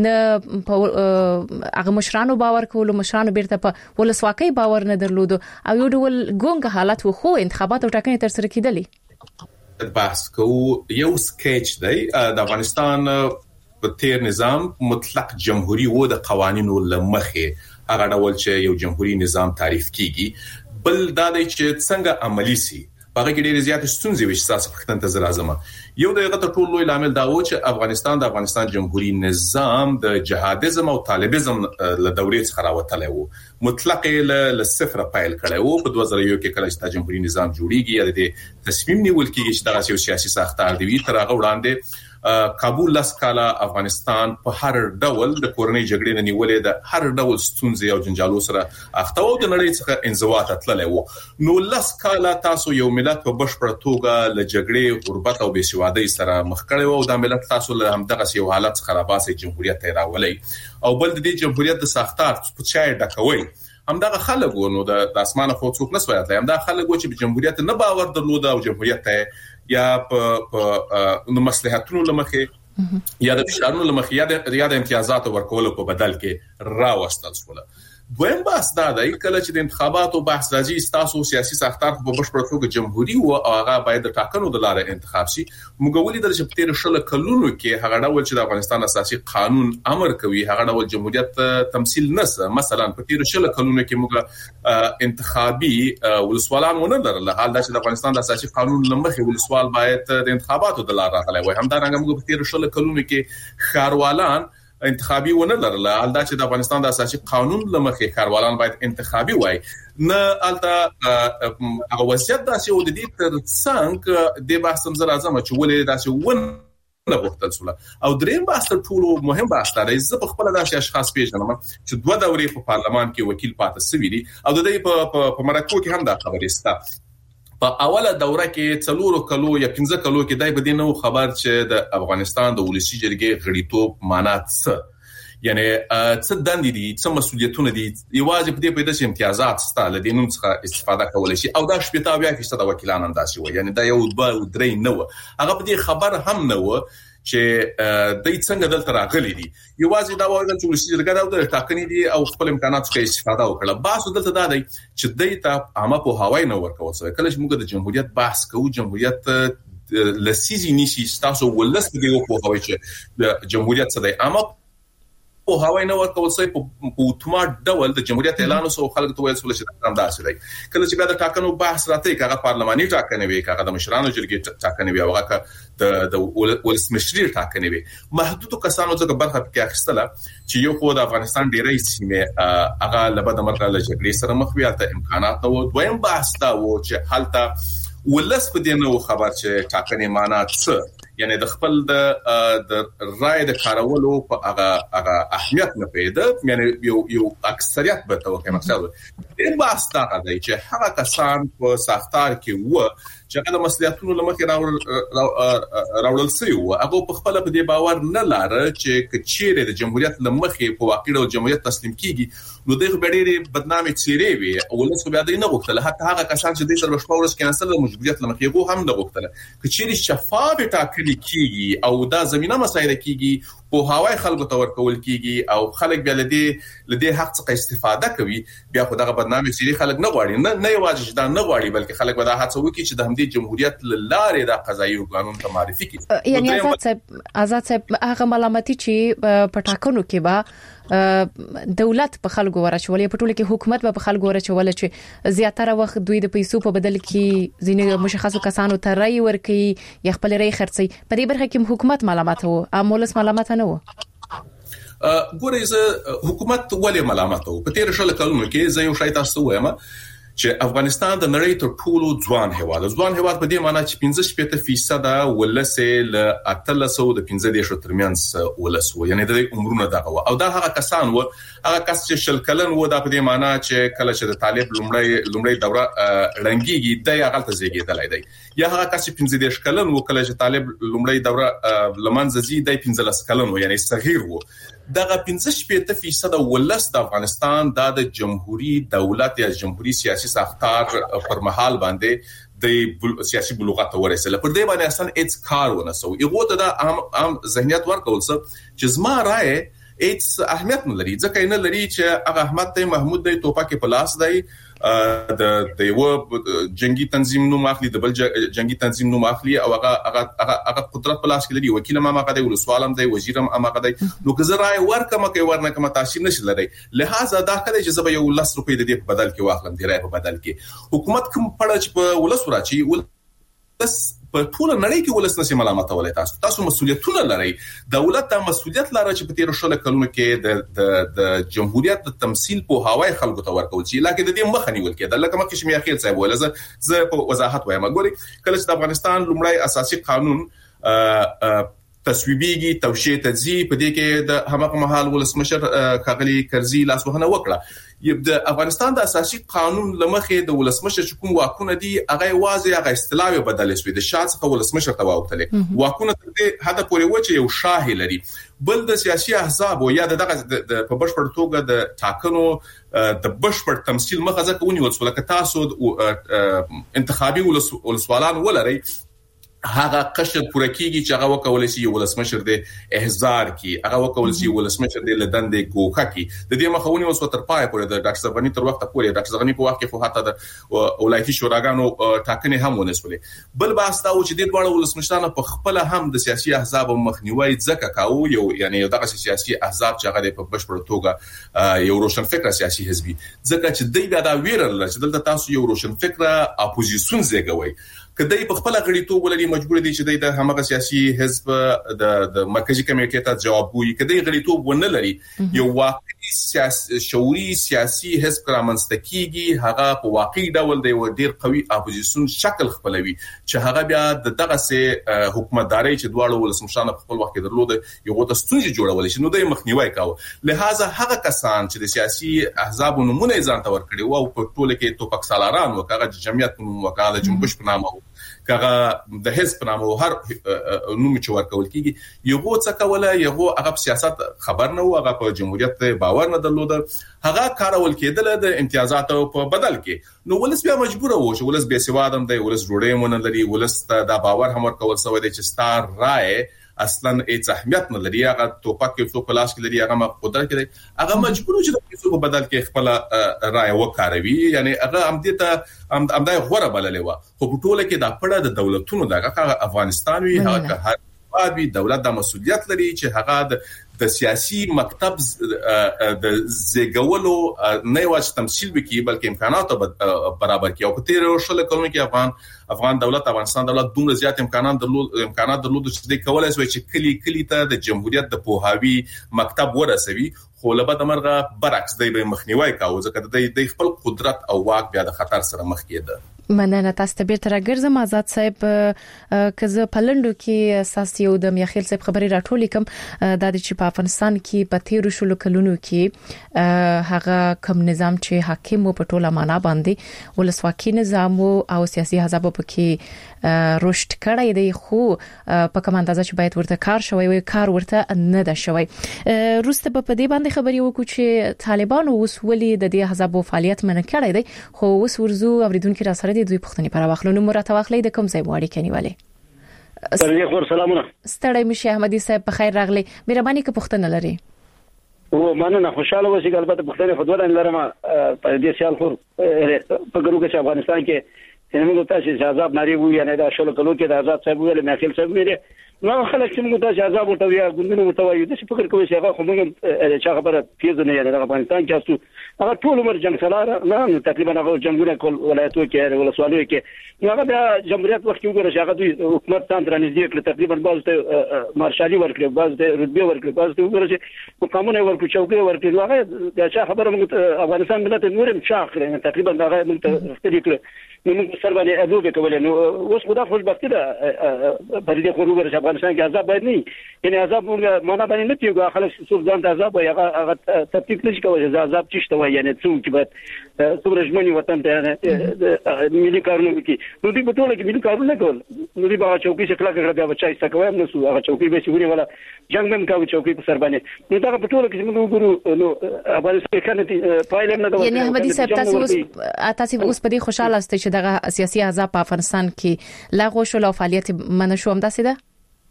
نه هغه مشرانو باور کول مشرانو بیرته په ولسواکۍ باور نه درلود او یو ډول ګونګ حالت و خو انتخابات او ټاکنې تر سره کیدلې. بحث کو یو سکیچ دی د افغانستان په تیر نظام مطلق جمهوریت و د قوانینو لمخه هغه ډول چې یو جمهوریت نظام تعریف کیږي بل دا دی چې څنګه عملی سي هغه کې ډېر زیات ستونزې وي چې تاسو پختن ته زرازمه یو دغه ټول لوی عامل دا و چې د افغانستان جمهوریت نظام د جهادیزم او طالبیزم له دورې څخه راوتلی وو مطلق له صفر پایل کړی وو په 2001 کې کله چې جمهوریت نظام جوړیږي یا د تصمیم نیول کېږي چې دغه سیاسي ساختار دی تر هغه وړاندې کابل لاس کاله افغانستان په هر ډول د کورنۍ جګړې نه نیولې د هر ډول ستونزې او جنجالو سره اخته و د نړۍ څخه انزوا ته تللی و. نو لاس کاله تاسو یو ملت په بشپړه توګه له جګړې غربت او بېسوادۍ سره مخ کړی و او دا ملت تاسو له همدغه یو حالت څخه راباسي جمهوریت ته راولي او بل د دې جمهوریت د ساختار په چای ډکوي همدغه خلک و. نو د اسمانه خو څوک نسوي اتلای همدغه خلک و چې په جمهوریت نه باور درلود او جمهوریت ته یا په مصلحتونو لمخې یا د فشارونو لمخې یا د امتیازاتو ورکولو په بدل کې راوستل شول. دویم بحث دا دی کله چې د انتخاباتو بحث راځي تاسو سیاسي ساختار په بشپړ توګه جمهوریت او هغه باید د ټاکنو د لارې انتخاب شي. موږ ولیدل چې په تیر شل کلونو کې هغه ډول چې د افغانستان اساسي قانون امر کوي هغه ډول جمهوریت تمثيل نس. مثلا په تیر شل کلونو کې موږ انتخابي ولسوالان ونه لرل حال دا چې د افغانستان د اساسي قانون لمخې ولسوال باید د انتخاباتو د لارې راغلی وي. همدارنګه موږ په تیر شل کلونو کې خاروالان انتخابي ونه لرله حال دا چې د افغانستان د اساسي قانون لمخې کاروالان باید انتخابي وای نه الته هغه وضعیت داسې و د دې تر څنګ د بحث زر اعظم چې ولې داسې ونه غوښتل شو. او دریم بحث ټولو مهم بحث دی زه په خپل داسې اشخاص پیژنم چې دوه دورې په پارلمان کې وکیل پاتې شوی دي او د دې په مرکو کې هم دا خبرې سته. په اوله دوره کې 4 کلو یا 15 کلو کې دای په دې نو خبر چې د افغانستان د ولسی جرګې غړیتوب معنا څه یعنی څه دندې دي څه مسولیتونه دي یوازې په دې پیدا چې امتیازات ستاله د نوم څخه استفاده کولای شي او دا 80% د وکیلانو انداسي و یعنی دا یو درې نه و هغه په دې خبر هم نه و چې د څنګه دلته راغلي دي یوازې دا وایي چې ولسی جرګه د ټاکنې دي او خپل امکانات څخه استفاده وکړه. باسو دلته دا دی چې دایته عامه په هوای نه ورکول شوی. کله چې موږ د جمهوریت بحث کوو جمهوریت لسیزي نشي تاسو ولست دی په هوای چې د جمهوریت څخه عامه په هوای نه ورکول شوی په اتومات ډول د جمهوریت اعلان وسو خلک ته ویل چې دا داسې دی. کله چې د ټاکنو بحث راته کاغه پارلماني ټاکنې وي کاغه د مشرانو جرګې ټاکنې وي هغه د ولسمشري ټاکنې وي محدود کسانو څخه برخه کې اخیستله چې یو خو د افغانستان ډیرې سیمه هغه لبد مرکه له جګړې سره مخ وي ته امکانات او دویم بحث دا و چې حالته ولس په دې نو خبر چې ټاکنې معنا څه یعنی د خپل د رائے د کارولو په هغه اهمیت نه پیدا یعنی یو اکثریت به توګه مقصد د بحث دا دی چې هغه کسان په ساختار کې و چې هغه د مسؤلیتونو لمخې راوړل شوی و هغه په خپل په دې باور نه لاره چې کچېره د جمهوریت لمخې په واقع د جمهوریت تسلیم کیږي نو دغه ډېرې بدنامي چیرې وي او ولس بیا دې نه غوښتل حتی هغه کسان چې د سر بشپړ ورس کې نسل د مجبوریت لمخې وو هم نه غوښتل کچېره شفاف ټاکنې کیږي او دا زمينه مسایده کیږي په هوای خلکو ته ورکول کیږي او خلک بیا لدی حق څخه استفاده کوي بیا خو دغه بدنامي سری خلک نه غواړي نه یوازې دا نه غواړي بلکې خلک به دا هڅه وکړي چې د همدې جمهوریت لاره د قضایي قانون ته معرفي کړي. یعنی آزاد صاحب هغه ملامتي چې په ټاکنو کې به دولت په خلکو ورچولې په ټوله کې حکومت په خلکو ورچول چې زیاتره وخت دوی د پیسو په بدل کې ځینې مشخصو کسانو ته رای ورکي یا خپل رای خرڅي په دې برخه کې حکومت ملامت وو امولس ملامت نه وو. ګورئ زه حکومت ولې ملامت وو په تیر شل کلونو کې زه یو شای تاسو وایم چې افغانستان د نړۍ تر ټولو ځوان هیواد په دې معنی چې 15% ولسه ل 315 ترمنځ ولسو یعنی د عمرونو دغه او دا هغه کسان و هغه کس چې شل کلن و دا په دې معنی چې کله چې د طالب لومړی دوره رنګيږي د هغه زیږیدلای دی یا هغه کس چې 15 کلن و کله چې طالب لومړی دوره لمنځ زی دی 15 کلن و یعنی صغیر و دغه 15% ولس د افغانستان د جمهوریت دولت یا جمهوریت سیاسي ساختار پر مهال باندې د سیاسي بلوغت ورسېله پر دې باندې اصلا هیڅ کار ونه سو یو ته د عام ذهنیت ورکول چې زما رائے هیڅ اهمیت نه لري ځکه نه لري چې هغه احمد ته محمود د توپک په لاس دی د یو جنگي تنظیم نو ماخلي د بل جنگي تنظیم نو ماخلي او هغه قدرت په لاس کې لري وکیل ما ماقه دی ولسوالم دی وزیرم اماقه دی نو که زه رائے ورکم کې ورنکم تاثیر نشي لري لہذا دا کله چې زه یو 10 روپۍ د دې په بدل کې واخلم دی رائے په بدل کې حکومت کوم پړه چې په ولس راچی ولس په ټول نړۍ کې ولس نشي ملامت ولې تاسو مسؤلیتونه لري دولت ته مسؤلیت لري چې په تیر شل کلونو کې د جمهوریت د تمثيل په هوای خلکو ته ورکول شي لکه د دې مخ نیول کېده لکه مکه شمیا خیر صاحب ولزه زه په وضاحت وایم ګوري کله چې د افغانستان لومړی اساسي قانون تصویبيږي توشیه تدزي په دې کې د همغه مهال ولسمشر خاغلی کرزي لاسوهنه وکړه. د افغانستان د اساسي قانون لمخې د ولسمشر کوم واکونه دي هغه واضح هغه اصطلاح بدل شوې د شاه څخه ولسمشر ته واوښتل واکونه ته هدا پورې وچه یو شاه لري بل د سیاسي احزاب او یا دغه په بشپړ توګه د ټاکنو د بشپړ تمثيل مخه ځکه ونیول سو لکه تاسو انتخابي ولسوالان ولري هغه قشر پوره کیږي چې هغه وکولای شي ولسمشر د احزار کی هغه وکولای شي ولسمشر د لدند ګوخه کی د دې مخاوني وسو تر پای پورې د ډاکټر زغنی تر وخت پورې ډاکټر زغنی په وخت کې خو حتی د ولایتي شوراګانو ټاکنې هم ونسولې بل بحث دا و چې د ډول ولسمشرانو په خپل هم د سیاسي احزاب مخنیوي ځکه کاو یو یعنی دغه سیاسي احزاب چې هغه په بشپړ توګه یو روشن فکر سیاسي حزبي ځکه چې دوی بیا دا ویرل چې دلته تاسو یو روشن فکر اپوزیسیون زیږوي کله په خپل غړیتوب ولري مجبور دي چې د همغه سیاسي حزب د مرکزی کمیټې ته جواب وي کله غړیتوب ونه لري یو واقعي سیاسي شعوري سیاسي حزب رامنځته هغه په واقعي ډول دی و ډیر قوي اپوزیسیون شکل خپلوي چې هغه بیا دغه سه حکومتداري چې دواړو ولسمشرانو په خپل وخت کې درلوده یو د ستونزې جوړول شي نو د مخنیوي کاوه لہذا هغه کسان چې د سیاسي احزاب نمونه ځان ته ورکړي او په ټوله کې توپک سالاران او هغه جمعیت وکاله جنبش په نامه کغه د حزب نامو هر نوم چې ورکول کیږي یو څه کوله یو هغه سیاست خبر نه و هغه په جمهوریت باور نه درلوده هغه کارول کېدل د امتیازاتو په بدل کې نو ولس بیا مجبور و چې ولس به سوادم دی ولس جوړې مون لري ولس دا باور هم ورکول سوی دی چې ستار رائے اصلا هیڅ اهمیت نه لري هغه توپک یو څو پلاس کې لري هغه قدرت کې هغه مجبور چې د پیسو په بدل کې خپل رائے وکاروي یعنی هغه امدا غوړه بللې و خو په ټوله کې د پړه د دولتونو دغه افغانستان وی هغه هر وی دولت د مسؤلیت لري چې هغه د سیاسي مکتب د زیګولو نه واچ تمثيل وکي بلکې امکانات برابر کیو په تیر شل کلونو کې افغان دولت افغانستان دولت دومره زیات امکانات درلود چې د کولای شي چې کلی ته د جمهوریت د پوهاوی مکتب ورسوي خو لبد مرغه برعکس دی به مخنیوي کاوه ځکه د خپل قدرت او واک بیا د خطر سره مخ کېده مننه تاسو ته بیرته راګرځم آزاد صاحب کزه پلندو کې اساس یو د میاخیل صاحب خبري راټولې کوم د چې په افغانستان کې په تیر شلو کلونو کې هغه کوم نظام چې حاکم په ټوله معنا باندې ولسواکي نظام او سیاسي حزب په کې رشد کړی دی خو په کوم اندازه چې باید ورته کار شوی وي کار ورته نه ده شوی روسته په دې باندې خبري وکړو چې طالبان اوس ولې د دې حزب فعالیت منع کړی دی خو اوس ورزو اوریدونکو را سره د دوی پښتني پر واخلو نو مرته واخلې د کوم ځای واړی کنيواله سلام سلامونه ستړی مشه احمدي صاحب په خیر راغلی مهرباني که پښتنه لري او مننه خوشاله اوسئ البته پښتنه خدای لرم په دې سیال خور په ګروګه چې افغانستان کې موږ تاسو شهزاد ناری وو یعنی دا شلو کلو کې د آزاد صاحب ویل میاخیل صاحب ویل نو خلک چې موږ تاسو شهزاد ورته ویا ګوندونه ورته وایو د څه فکر کوي چې هغه خو موږ چې خبره پیژنې یعنی د افغانستان کې تاسو هغه ټول عمر جنگ سالار نه تقریبا هغه جنگونه کول ولایتو کې ولسوالو کې هغه د جمهوریت وخت کې وګوره چې هغه دوی حکومت ته ترانزیت کړ تقریبا باز ته مارشالي ورکړ باز ته رتبه ورکړ باز ته وګوره چې قانون ورکړ چوکۍ ورکړ هغه د چا خبره موږ افغانستان ملت نورم شاخ کړ تقریبا هغه موږ اختیار کړ نو موږ سره باندې ادوبه کولای نو اوس خدا خوشبختی ده پر دې خو وګوره چې افغانستان کې عذاب باید نه یعنی عذاب موږ معنا باندې نه پیږو خلک څوک ځان ته عذاب وي هغه تفکیک نشي کولای چې عذاب چشته وي یعنی څوک چې باید څومره ژمنې وطن ته ملي کارونه وکړي نو دوی په ټوله کې ملي کارونه نه کول نو دوی به چوکۍ څخه کلاک کړه بیا بچای څه نو سو هغه چوکۍ به سوري ولا جنگ هم کاوه چوکۍ په سر باندې نو دا په ټوله کې موږ وګورو نو افغانستان کې پایله نه ده یعنی احمدي صاحب تاسو اوس په دې خوشاله است چې دغه سیاسي احزاب په افغانستان کې لغوه شو او فعالیت منع شو هم داسې ده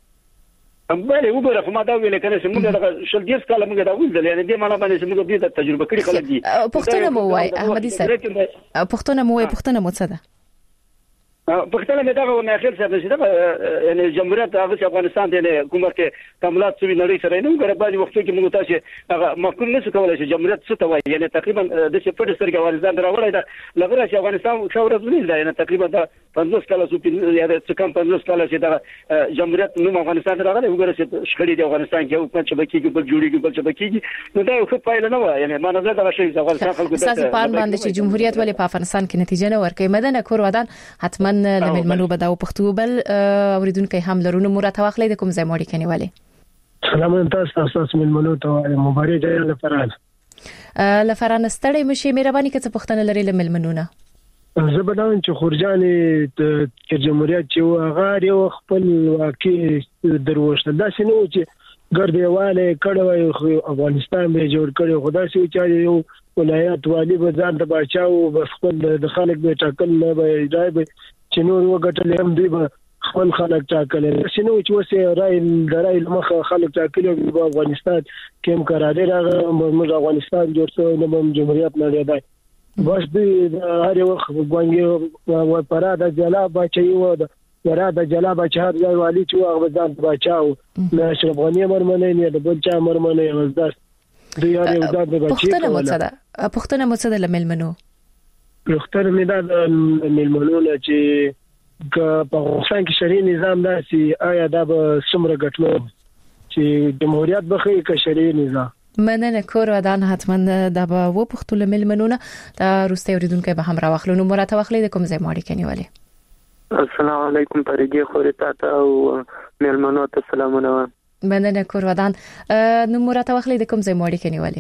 بله وګوره خو ما دا ویل کنه چې موږ د شل ډیر کاله موږ دا ویل یعنی دې معنا باندې چې موږ دې تجربه کړې خلک دي پښتون مو وای احمدي صاحب پښتون مو وای پښتون مو څه ده پښتنه مې دا ونه اخر څه چې دا یعنی جمهوریت هغه افغانستان ته کومه کې کملات سوي نړۍ سره نه غره باندې وختو کې موږ تاسو هغه مفهوم نه کولای چې جمهوریت څه ته وایي یعنی تقریبا د څه په سترګې افغانستان راوړی دا لغره چې افغانستان څو ورځې نه یعنی تقریبا دا 50 کاله سو یا څه کم 50 کاله چې دا جمهوریت نو افغانستان راغلی وګوره چې شخړې د افغانستان کې حکومت چې بکیږي بل جوړیږي بل چې بکیږي نو دا یو ښه پایله نه و یعنی ما نظر دا شي افغانستان خلکو اساس په باندې چې جمهوریت ولې په افغانستان کې نتیجه نه ورکړي مدنه کور ودان حتما حتمن لمل منو بداو پښتو بل اوریدونکو هم لرونه مراته واخلې د کوم ځای موري کنيواله. سلام تاسو مل منو ته مبارک دی لفران ستړی مشي مهرباني که څه پښتنه لري لمل منونه. زبدان چې خورجانې د جمهوریت چې هغه یو خپل واقعي دروښت دا شنو چې ګردیواله کړه افغانستان به جوړ کړي خدای سي چې یو ولایت والی به ځان ته بچاو بس خپل د خلک به ټاکل نه به راي به چې نور وګټل هم دی به خپل خلک ټاکل شنو چې وسه راي درای مخه خلک ټاکل په افغانستان کې هم قرار راغی موږ افغانستان جوړ شو نو جمهوریت نه دی بس دې هر وخت وګونګي او پراده جلا بچي د جلا بچ هر ځای والی چې هغه ځان بچاو نه اشرف غنی مرمنه نه د بل چا مرمنه وزداس د یاري وزداد د بچي پښتنه مو څه د ملمنو پښتنه مې د ملمنو نه چې په افغانستان کې شرعي نظام داسي آیا دا به څومره ګټلو چې جمهوریت بخي کې شرعي نظام مننه کور ودان حتما د و پښتو ملمنو نه د روسي اوریدونکو به هم راوخلو نو مراته واخلې د کوم ځای ماړي کنيواله. السلام علیکم پرګي خورتا ته او ملمنو ته سلامونه. مننه کور ودان نو مراته واخلې د کوم ځای ماړي کنيواله.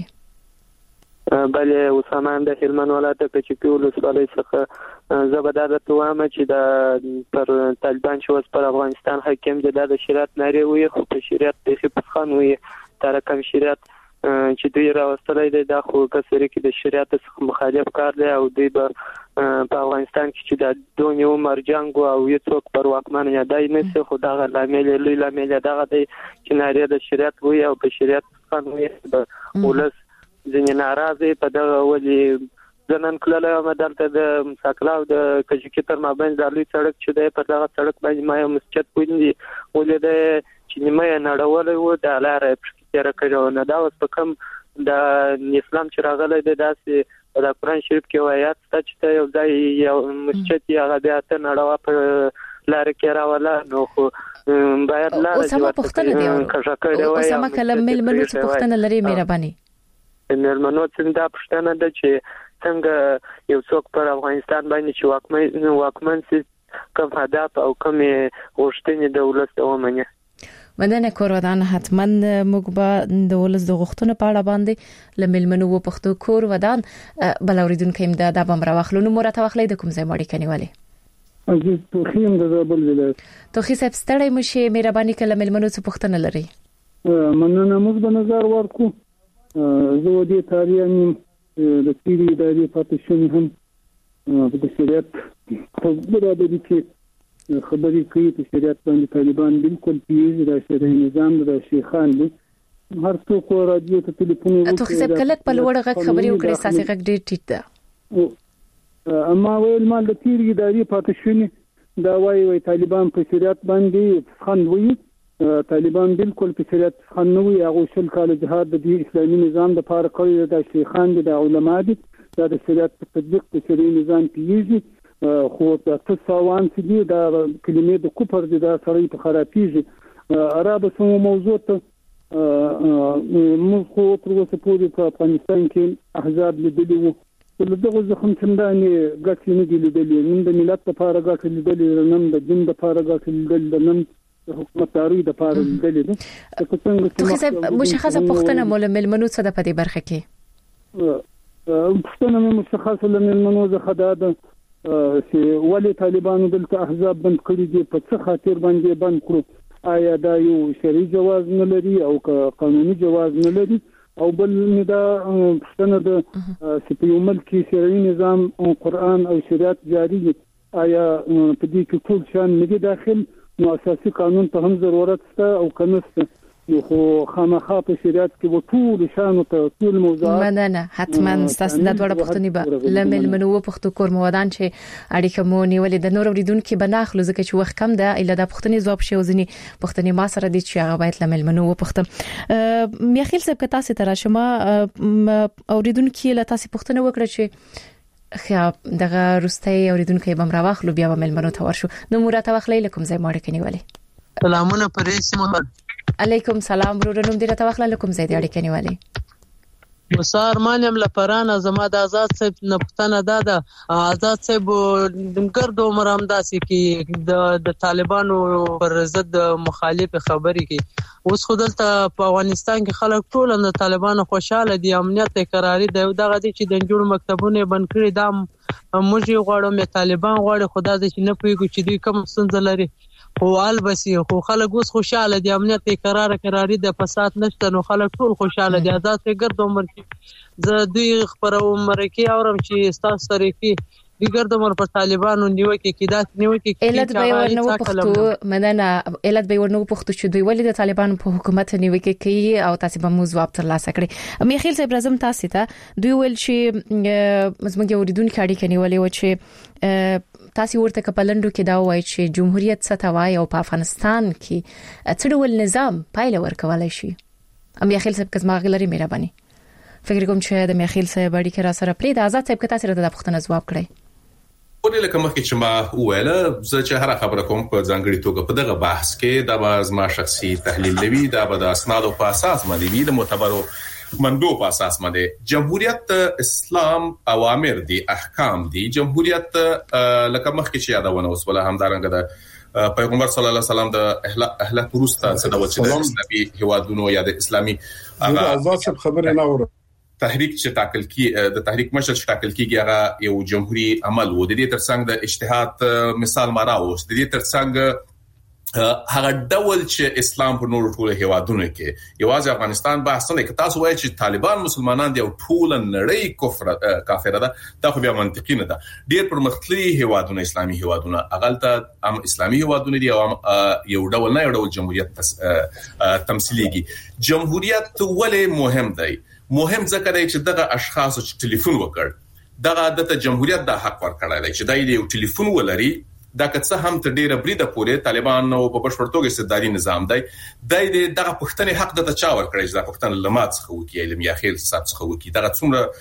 بله وسامان د هلمند ولایت کې چې په ولسوالۍ څخه زبردار توامه چې د پر طالبان شو پر افغانستان حاکم د شریعت ناری وي خو په شریعت د خپخان وي تر کوم شریعت چې دوی راوستلې ده د خو کسری کې د شریعت څخه مخالف کار دی او دوی په افغانستان کې چې د دونیو مرجنګ او یو څوک پر واکمن یادای نه څه خو دا لامل لوی لامل دغه دی چې ناری د شریعت وي او په شریعت څخه وي د ولس ځینې ناراضي په دغه ولي ځنن کله مدلته د مساکلاو د کجکی تر مابین د لوی سړک چې د په دغه سړک باندې ما مسجد پوینځي ولې د چې نیمه نړولې و د لارې پرکتره کړو نه دا اوس په کوم د اسلام چې راغلی د داسې د قرآن شریف کې آیات چې یو ځای یو مسجد یې هغه بیا ته نړوا په لارې کې راولا نو خو باید لارې اوسه پښتنه دی اوسه ما کلم ملمنو چې پښتنه لري مهرباني ملمنو څنګه پښتنه ده چې څنګه یو څوک پر افغانستان باندې چې واکمن سي کوم هدف او کوم غوښتنې د ولس ومني. مننه کورودان حتما موږ به د ولس د غوښتنو په اړه باندې لملمنو و پښتو کور ودان بل اوریدونکو هم د بم راوخلو نو مرته واخلې د کوم ځای ماړي کنيواله. اجازه توخیم د بل ولایت توخی صاحب ستړی مشي مهرباني کله ملمنو څه پښتنه لري. مننه موږ به نظر ورکو زه دې تاریخ د تیری د پاتشن هم د شریعت خبره د دې خبرې کوي چې شریعت باندې طالبان بالکل پیږي د شرعي نظام د شیخان دي هر څوک راډیو ته ټلیفون ته حساب کلک په لوړ غږ خبرې وکړي ساسي غږ ډېر ټیټ ده اما ویل مال د تیری د پاتشن دا وایي طالبان په شریعت باندې خند وي طالبان بالکل په شریعت خنوي هغه شل کال جهاد د اسلامي نظام د پاره کوي د شیخان د علما دي د شریعت په تطبیق د شرعي نظام پیږي خو د تصوان چې د کلمې د کوپر د سړی په خرابېږي عربو سمو موضوع ته موږ خو تر اوسه پورې په افغانستان کې احزاب لیدلي وو دغه زخم څنګه ګټې نه دي لیدلي نن د ملت لپاره ګټې لیدلي نن د دین لپاره ګټې لیدلي نن حکومتداري د پاره لیدلې ده څنګه څه مشخصه پښتنه ملمنو څه د پدې برخه کې پښتنه مشخصه لمنو زه خداده چې ولې طالبانو دلته احزاب بند کړی دي په څه خاطر باندې بند کړو آیا دا یو شرعي جواز نه لري او قانوني جواز نه لري او بل دا پښتنه د سپیومل کې شرعي نظام او قرآن او شریعت جاری دي آیا په دې کې ټول شان نه دي داخل نو اساسي قانون ته هم ضرورت شته او کنيسته یو خو خامخا په شریعت کې ټول شان او ټول موضوعات مننه حتما تاسو د ډوړ پښتني به لمل منو پښتو کور مودان چې اړیکه مو نیولې د نور اوریدونکو بناخلو ځکه چې وخت کم ده اله د پښتني ځواب شي وزني پښتني ما سره دي چې هغه باید لمل منو پښتم میخیل صاحب که تاسو تر شما اوریدونکو له تاسو پښتنه وکړه چې خیا دغه روستي اوریدونکو بم راوخلو بیا به ملمنو ته ورشو نو مراته واخلې لکم ځای ماړه کنيواله. سلامونه پرې سیمه علیکم سلام ورور نوم دې راته واخله لکم ځای دې اړیکه نیولې. وسار مانم لپرانه زما د آزاد صاحب نه پښتنه ده آزاد صاحب ګرد عمر هم داسې کې د طالبانو پر ضد مخالف خبرې کې اوس خو دلته په افغانستان کې خلک ټول د طالبانو خوشاله دي امنیت قراري دی دغه دي چې د جوړ مکتبونه بند کړی دا موږ غواړو طالبان غواړي خدا دې چې نه پويګو چې دوی کوم ستونزه لري خو البسي خو خلک اوس خوشاله دي امنیت قراري د فساد نشته نو خلک ټول خوشاله دي آزاد ته ګرد عمر کې زه دوی خبرو مرکه اورم چې تاسو سره کې دیگر د مر پر طالبانو نیوکه کې دا نیوکه کې علت به ورنو پښتو مننه علت به ورنو پښتو چې دوی ولې د طالبانو په حکومت نیوکه کوي او تاسو به مو جواب ترلاسه کړئ میخیل صاحب راځم تاسو ته دوی ول چې زموږ اوریدونکو اړیکه نیولې و چې تاسو ورته کپلندو کې دا وایي چې جمهوریت ستوای او په افغانستان کې څړول نظام پایله ورکولای شي میخیل صاحب کزما غلري مهرباني فکر کوم چې د میخیل صاحب اړیکه را سره پرې د آزاد صاحب کته سره د پښتنه جواب کړئ ولې لکه مخکې چې ما وویل زه چې هر خبره کوم په ځانګړي توګه په دغه بحث کې دا به زما شخصي تحلیل لوي دا به د اسنادو په اساس باندې وي د معتبرو منبعو په اساس باندې جمهوریت اسلام اوامر دي احکام دي جمهوریت لکه مخکې چې یادونه اوس ولا همدارنګه د پیغمبر صلی الله علیه وسلم د اهل پروستا څخه د وچې اسلامي هوادونو یا د اسلامي آزاد څخه خبره نه وره تحریک چې ټاکل کی د تحریک مشر چې ټاکل کیږي هغه یو جمهوریت عمل و د دې ترڅنګ د اجتهاد مثال ما راوست د دې ترڅنګ هغه ډول چې اسلام په نورو ټولو هیوادونو کې یوازې افغانستان بحث نه کوي تاسو وایئ چې طالبان مسلمانان دي او ټول نړۍ کافر ده دا خو بیا منطقي نه ده ډیر پرمختللي هیوادونو اسلامي هیوادونو اغلطه هم اسلامي هیوادونو دي او یو ډول نه یو ډول جمهوریت تمثيليږي جمهوریت ولې مهم دی مهم ځکه دی چې دغه اشخاص چې ټلیفون وکړ دغه د جمهوریت د حق ورکړای دی چې دای یو ټلیفون ولري دا که څه هم تر ډیره بریده پورې طالبان نو په بشپړ توګه استبدادي نظام دی دغه پښتنې حق د چا ورکړی چې د پښتن لمات څخه وکي علم یا خیل صاحب څخه وکي دغه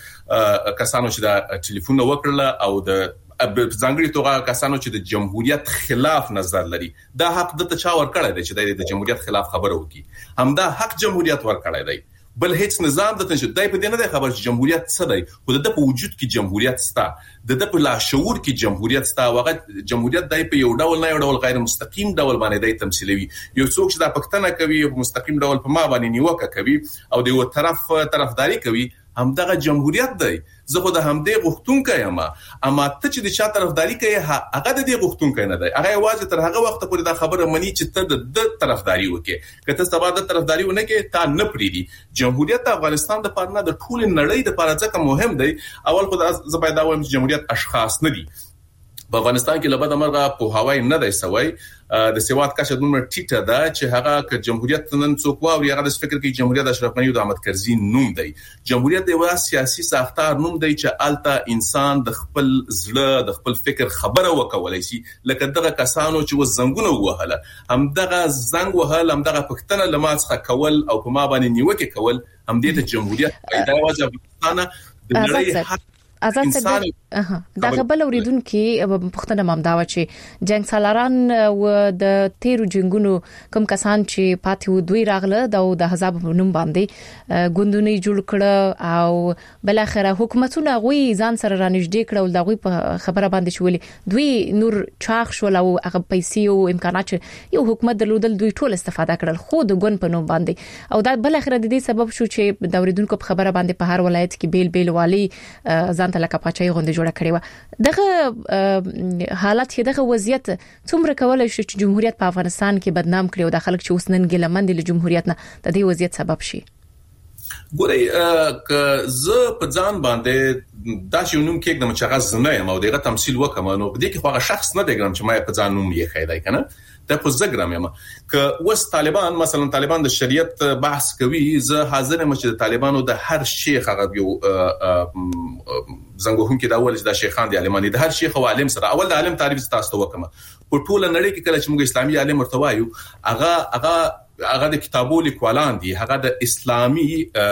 څومره کسانو چې د ټلیفون وکړل او د ځانګړي توګه کسانو چې د جمهوریت خلاف نظر لري دا حق د چا ورکړی دی چې د جمهوریت خلاف خبره وکي همدا حق جمهوریت ورکړی دی بل هیڅ نظام د تنشي دای په دې نه دی خبر چې جمهوریت څه دی خو د په وجود کې جمهوریت ستا د په لاشعور کې جمهوریت ستا وغه جمهوریت دای په یو ډول نه یو ډول غیر مستقیم ډول باندې دای تمثيلوي یو څوک چې د پښتنه کوي په مستقیم ډول په ما باندې نیوکه کوي او د یو طرفداري کوي همدغه جمهوریت دی زه خو د همدې غوښتونکو یم اما ته چې د چا طرفداري کوي هغه د دې غوښتونکو نه دی هغه واځي تر هغه وخت پورې دا خبره مني چې ته د طرفداري وکې کته سبا د طرفداري ونه کې تا نه پریدي جمهوریت افغانستان د پاره د ټول نړۍ د پاره ځکه مهم دی اول خو زه پیدا وایم چې جمهوریت اشخاص نه دي په افغانستان کې لبد مرغه په هواي نه دی سوي د سیواد کاشه دومره ټیټه ده چې هغه ک جمهوریت نن څوک واوري هغه د فکر کې جمهوریت اشرف غنی او د احمد کرزي نوم دی جمهوریت د یو سیاسي ساختار نوم دی چې الته انسان د خپل زړه د خپل فکر خبره وکولای شي لکه دغه کسانو چې وزنګونه وهله هم دغه زنګ وهل هم دغه پښتنه لماڅه کول او په ما باندې نیوکه کول هم د جمهوریت پیدا وځه افغانستان د نړۍ حق آزاد صاحب دا غبل اوریدونکو پښتنه مامداوه چې جنگ سالاران و د تیرو جنگونو کوم کسان چې پاتې و دوی راغله د حزب نوم باندې ګوندونه جوړ کړه او بل اخره حکومتونه غوي ځان سره رانږدې کړه او دغه په خبره باندې شولې دوی نور چاخ شول او هغه پیسې او امکانات یو حکومت درلودل دوی ټول استفاده کړل خو د ګون په نوم باندې او دا بل اخره د دې سبب شو چې د اوریدونکو په خبره باندې په هر ولایت کې بیل والی ځان ته لکه پاچای غونډه جوړه کړې و دغه حالت کې دغه وضعیت څومره کولای شي چې جمهوریت په افغانستان کې بدنام کړي او د خلک چې وسنن ګلمند له جمهوریت نه د دې وضعیت سبب شي ګورئ ک زه په ځان باندې دا چې نوم کې د مچغز نه یم او دغه تمثيل وکم نو په دې کې خو شخص نه دی ګرام چې ما په ځان نوم یې خیدای کنه ته په زګرام یم ک وس طالبان مثلا طالبان د شریعت بحث کوي زه حاضر یم چې د طالبانو د هر شیخ هغه یو زنګوهم کې دا ول چې د شیخان دي عالمانی د هر شیخ او عالم سره اول د عالم تعریف تاسو وکم په ټوله نړۍ کې کله چې موږ اسلامي عالم مرتوایو هغه د کتابو لیکوالان دي هغه د اسلامي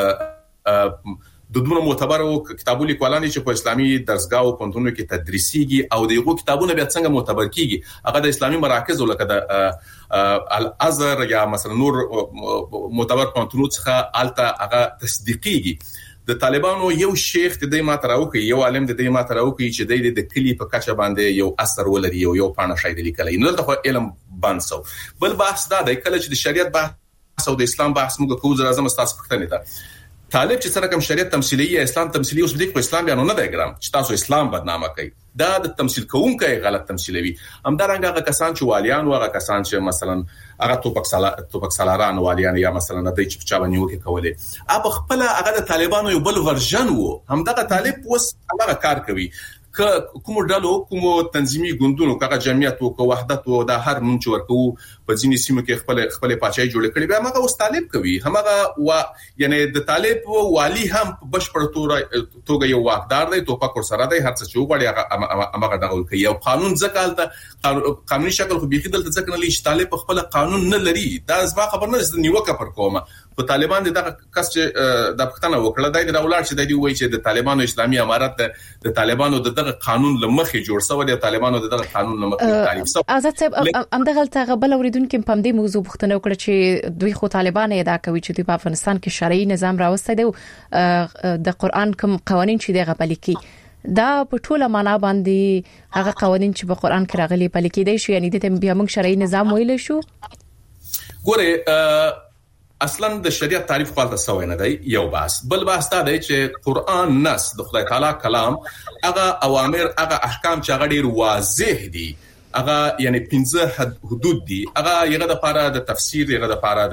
د دوه معتبرو کتابو لیکوالان چې په اسلامي درسګاو پونتونو کې تدریسيږي او دغه کتابونه بیا څنګه معتبر کیږي هغه د اسلامي مراکز لکه د الازهر یا مثلا نور معتبر پونتونو څخه الته هغه تصدیقيږي د طالبانو یو شیخ د دې ماته راوکي یو عالم د دې ماته راوکي چې د کلی په کچه باندې یو اثر ولري یو پاڼه شاید لیکلی نو دغه علم بانسو بل بحث دا د کله چې د شریعت بحث او د اسلام بحث موږ کوو زراعت تاسو پښتنه ده طالب چې سره کوم شریعت تمثيلي یا اسلام تمثيلي اوس په اسلام بیان نه دی ګرام چې تاسو اسلام بدنامه کوي دا د تمثيل کوونکو غلط تمثيلوي همدارنګه هغه کسان چې والیان او هغه کسان چې مثلا هغه توپک سالاران والیان یا مثلا د چې چا باندې وکي کوله اب خپل هغه د طالبانو یو بل ورژن وو همدغه طالب اوس هغه کار کوي کوم ډلو کوم تنظیمي ګوندونو کغه جمعیت او وحدت او د هر نوم چې ورکو په ځینې سیمو کې خپل پاچای جوړ کړي بیا هغه اوس طالب کوي هغه یعنی د طالب والی هم په بشپړ توګه یو واقدار دی توپک سره دی هر څه چې وګړي هغه دغه کوي یو قانون ځکه قانوني شکل خو بيخي دلته ځکه نه لې طالب خپل قانون نه لري دا زما خبر نه د نیوکه پر کومه په طالبان دغه کس چې د پښتنه وکړه د راولار چې د وی چې د طالبانو اسلامي امارت د طالبانو دغه قانون لمخې جوړ شو د طالبانو دغه قانون لمخې تعریف شو آزاد صاحب امدغه ته بل اوریدونکو په دې موضوع پښتنه وکړه چې دوی خو طالبان ادا کوي چې په افغانستان کې شرعي نظام راوستي دی د قران کوم قوانين چې دغه بلکی دا په ټوله معنا باندې هغه قوانين چې په قران کې راغلي بلکی دی شو یعنی د بیا موږ شرعي نظام ویل شو ګوره اصلا د شریعت تعریف خپل تاسو نه دی یو بحث بل بحث دا دی چې قران نص د خدای تعالی کلام هغه اوامر هغه احکام چې هغه ډیر واضح دي هغه یعنی 15 حدود دي هغه یغه د لپاره د تفسیر یغه د لپاره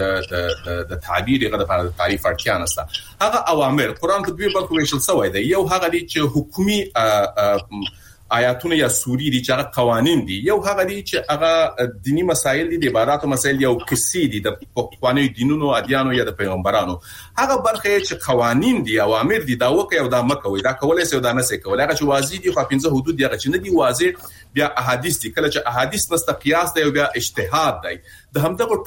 د تعبیر یغه د لپاره د تعریف اړتیا نشته هغه اوامر قران په دوی برخو ویشل شوی دی یو هغه دي چې حکومي آیاتونه یا سوري دي چې هغه قوانين دي یو هغه دي چې هغه دینی مسائل دي د عبادت او مسائل یو کسی دي د قوانینو دینونو ادیانو یا د پیغمبرانو هغه برخه چې قوانين دي اوامر دي دا وکي او دا مکوي دا کولای شي دا نه شي کولای هغه چې واضح دي خو 15 حدود دي هغه چې نه دي واضح بیا احادیث دي کله چې احادیث نست قیاس دی او بیا اجتهاد دی د همدغه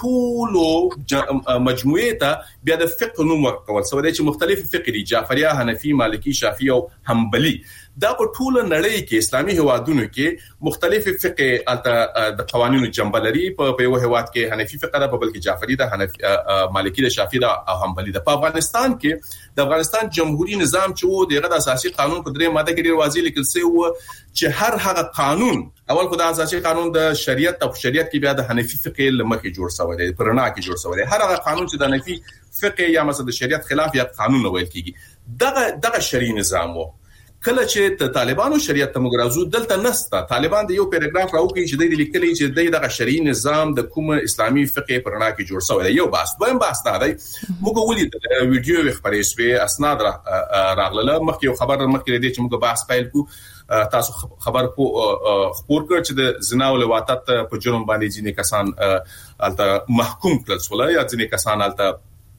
ټولو مجموعه ته بیا د فقه نوم ورکول سو دی چې مختلف فقه دي جعفریه حنفي مالکی شافعي او حنبلي دا په ټوله نړۍ کې اسلامي هوادونو کې مختلف فقه د قوانینو جنبلري په یو هواد کې حنفي فقه ده په بل کې جعفری ده حنفي مالکی ده شافعي ده او حنبلي ده په افغانستان کې د افغانستان جمهوریت نظام چې وو دغه د اساسي قانون په درې ماده کې ډیر واضح لیکل شوی و چې هر هغه قانون اول خو د اساسي قانون د شریعت او شریعت کې بیا د حنفي فقه لمخې جوړ شوی دی پرنا کې جوړ شوی دی هر هغه قانون چې د حنفي فقه یا مثلا د شریعت خلاف یا قانون ویل کیږي دغه شرعي نظام وو کله چې د طالبانو شریعت ته مګرازو دلته نسته طالبان د یو پیراګراف راوکي چې د لیکلي چې دغه شرعي نظام د کوم اسلامي فقه پرنا کې جوړ شوی دی یو بحث دویم بحث دا دی موږ ولید ویډیو خبرې سوي اسناد راغله مخکې یو خبر مخکې دی چې موږ بحث پیل کو تاسو خبر کو خبر کړ چې د زنا او لواطت په جرم باندې ځینې کسان الته محکوم کړل شول یا ځینې کسان الته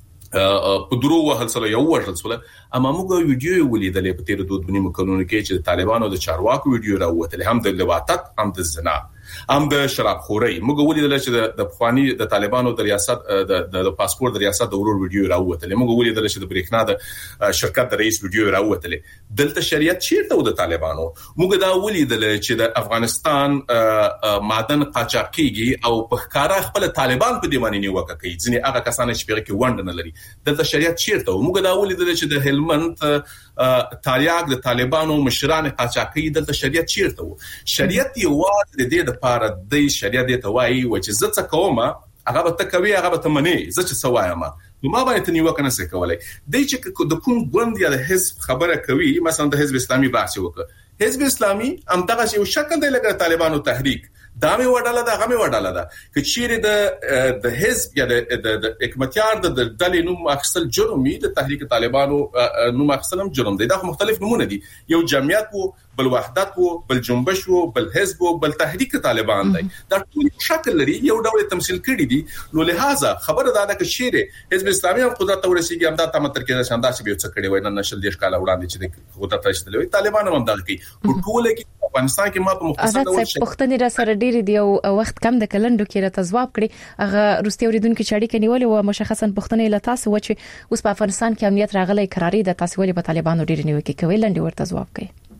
په درو وهل سره یو ورل سره اما موږ ویډیو ولیدلې په تیر 2 کلونو کې چې طالبانو د چارواکو ویډیو راوته هم د لواطت هم د زنا هم د شراب خوري موږ ولیدل چې د فخوانی د طالبانو د ریاست د پاسپورت د ریاست د ورور ویډیو راوته موږ ولیدل چې د بریښنا د شرکت د رئیس ویډیو راوته دلته شریعت چیرته و د طالبانو موږ دا ولیدل چې د افغانستان معدن قاچاقيږي او په ښکارا خپل طالبان په دیواني نیوکه کوي ځنې هغه کسان چې پیغه کې وند نه لري دلته شریعت چیرته و موږ دا ولیدل چې د هلمند تاریاق د طالبانو مشران قاچاقي دلته شریعت چیرته و شریعت یو د دې د پاره د شریعت ته وایي چې زه څه کوم هغه به تکوي هغه به تمنې زه چې سوایم نو ما باندې تنیو کنه څه کولای د چې د کوم ګوند یا د حزب خبره کوي مثلا د حزب اسلامي بحث وکړه حزب اسلامي هم دغه یو شکل دی لکه طالبانو تحریک دا مې وډاله دا غمه وډاله دا چې چیرې د حزب یا د حکومتیار د دلې نوم اخیستل جرم دی د تحریک طالبانو نوم اخیستل جرم دی دا مختلف نمونه دي یو جمعیت وو بل وحدت وو بل جنبش وو بل حزب وو بل تحریک طالبان دی دا ټول شکل لري یو ډول تمثيل کړي دي نو لہذا خبره دا ده چې چیرې حزب اسلامي هم قدرت ورسیږي هم دا تمتر کې شاندار شي به څه کړي وای نه نشل دیش کاله وړاندې چې قدرت رسیدلی طالبان هم دا کوي ټول کې افغانستان کې ما په مختصر ډول پښتني را سره ډېری دی او وخت کم د کلندو کې را تجواب کړي هغه روسي اوریدونکو چاړي کې نیولې او مشخصا پښتني له تاسو و چې اوس په افغانستان کې امنیت راغلی قراري د تاسو ولې په طالبانو ډېر نیوکه کوي لنډي ورته جواب کوي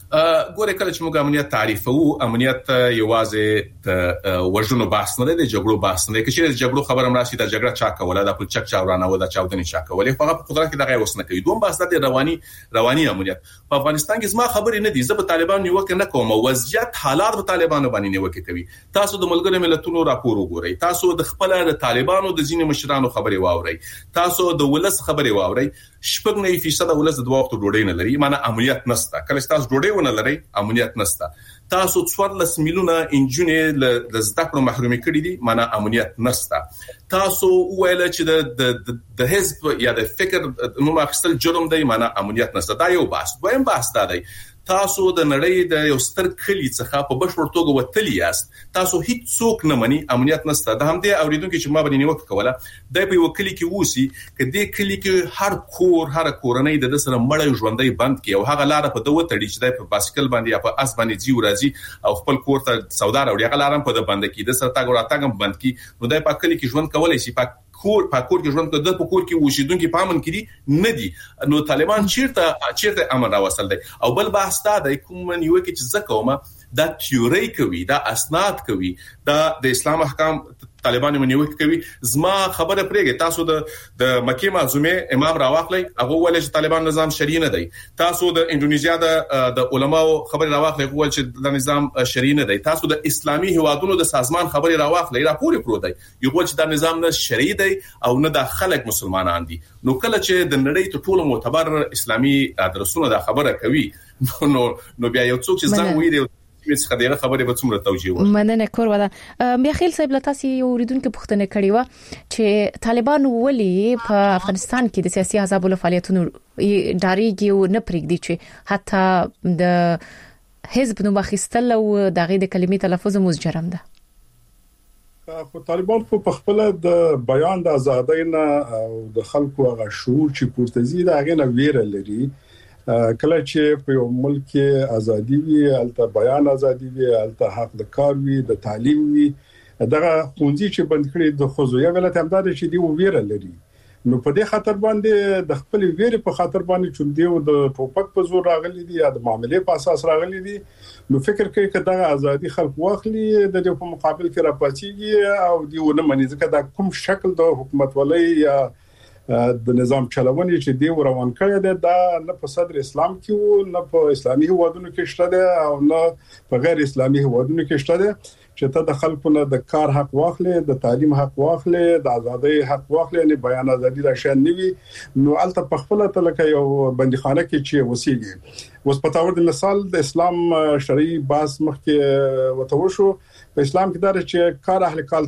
ګوره کله چې موږ امنیت تعریفو امنیت یوازې د وژنو بحث نه دی د جګړو بحث نه دی چې د جګړو خبره مراشي د جګړه چا کوله د پلچک چا ورانه و د چاودنې چا کوله خو په قدرت کې دغه وسنه کوي دوم بحث د رواني امنیت په افغانستان کې زما خبرې نه دي زه په طالبان نیوکه نه کوم وضعیت حالات په طالبانو باندې نیوکه کوي تاسو د ملګرو ملتونو راپور وګورئ تاسو د خپل د طالبانو د ځینې مشرانو خبرې واورئ تاسو د ولس خبرې واورئ 9% ولس د دوه وخت ډوډۍ نه لري معنی امنیت نشته کله چې تاسو ډوډۍ ونه لرئ امنیت نشته تاسو 14 میلیونه انجونې د زده کړو محرومي کړي دي معنی امنیت نشته تاسو ویل چې د حزب یا د فکر نوم اخیستل جرم دی معنی امنیت نشته دا یو بحث دویم بحث دی تاسو د نړۍ د یو ستر کلی څخه په بشپړ توګه وتلی یاست تاسو هیڅ څوک نه مني امنیت نشته د همدې اوریدونکو چې ما باندې نیوکه کوله د په وکیل کې ووسی کدي کلی کې هر کورنۍ د سره مړ ژوندۍ بند کې او هغه لار په دوه تړي چې د باسکل باندې یا په اس باندې جی ورځي او خپل کور ته سودا راوړي هغه لارم په د بند کې د سره تاګ وراتګم بند کې نو د په کلی کې ژوند کولای شي په کور کې ژوند کوي د کور کې وشیدونکو په امن کې دي نه دي نو طالبان چیرته امن راوصل دي او بل بحث دا د کوم نیو کې چې زکومه دا تیوري کوي دا اسناد کوي دا د اسلام احکام طالبان منیو کوي زما خبره پرېږي تاسو د مکه معظمه امام راواخلئ هغه ول چې طالبان نظام شرعي نه دی تاسو د انډونیزیا د علماو خبره راواخلئ ول چې د نظام شرعي نه دی تاسو د اسلامي هوادونو د سازمان خبره راواخلئ راپور پرو دی یو ول چې د نظام نه شرعي دی او نه د خلک مسلمانان دي نو کله چې د نړۍ ته ټول معتبر اسلامي ادرسونه د خبره کوي نو بیا یو څوک چې ځان ویری چې خدای خبره به څومره توجیه وکړي مننه کور ولا بیا خیل صاحب لتاسي اوریدونکو پوښتنه کړې و چې طالبان ولي په افغانستان کې د سیاسي احزابو فعالیتونو ډاریږي او نه پرېږدي چې حتی د حزب نو مخستل او دغه د کلمې تلفظ مزجرم ده خو طالبان په خپل د بیان د ازادۍ نه او د خلکو هغه شعور چې پورته زیاده هغه نه ویره لري کله چې په یو ملک کې ازادي وي الته بیان ازادي وي الته حق د کار وي د تعلیم وي دغه خونځي چې بند کړي د خوځویا ولایت همدار چې دی ویره لري نو په دې خاطر باندې د خپل ویره په خاطر باندې چې دی د ټوپک په زور راغلي دي یا د معاملې په اساس راغلي دي نو فکر کوي چې دغه ازادي خلک واخلي د دې په مقابل کې راپاتېږي او دیونه منځ کې دا کوم شکل د حکومت ولای یا د نظام چلونې چې دی روان کړی دی دا نه په صدر اسلام کې وو نه په اسلامي هوادونو کې شته دی او نه په غیر اسلامي هوادونو کې شته دی چې ته د خلکو نه د کار حق واخلې د تعلیم حق واخلې د ازادۍ حق واخلې نه بیان ازادي راشن نیوي نو الته په خپل تلکه یو بندیخانه کې چې وسیږي اوس په تور د مثال د اسلام شرعي باس مخکې وتوشو په اسلام کې دا چې کار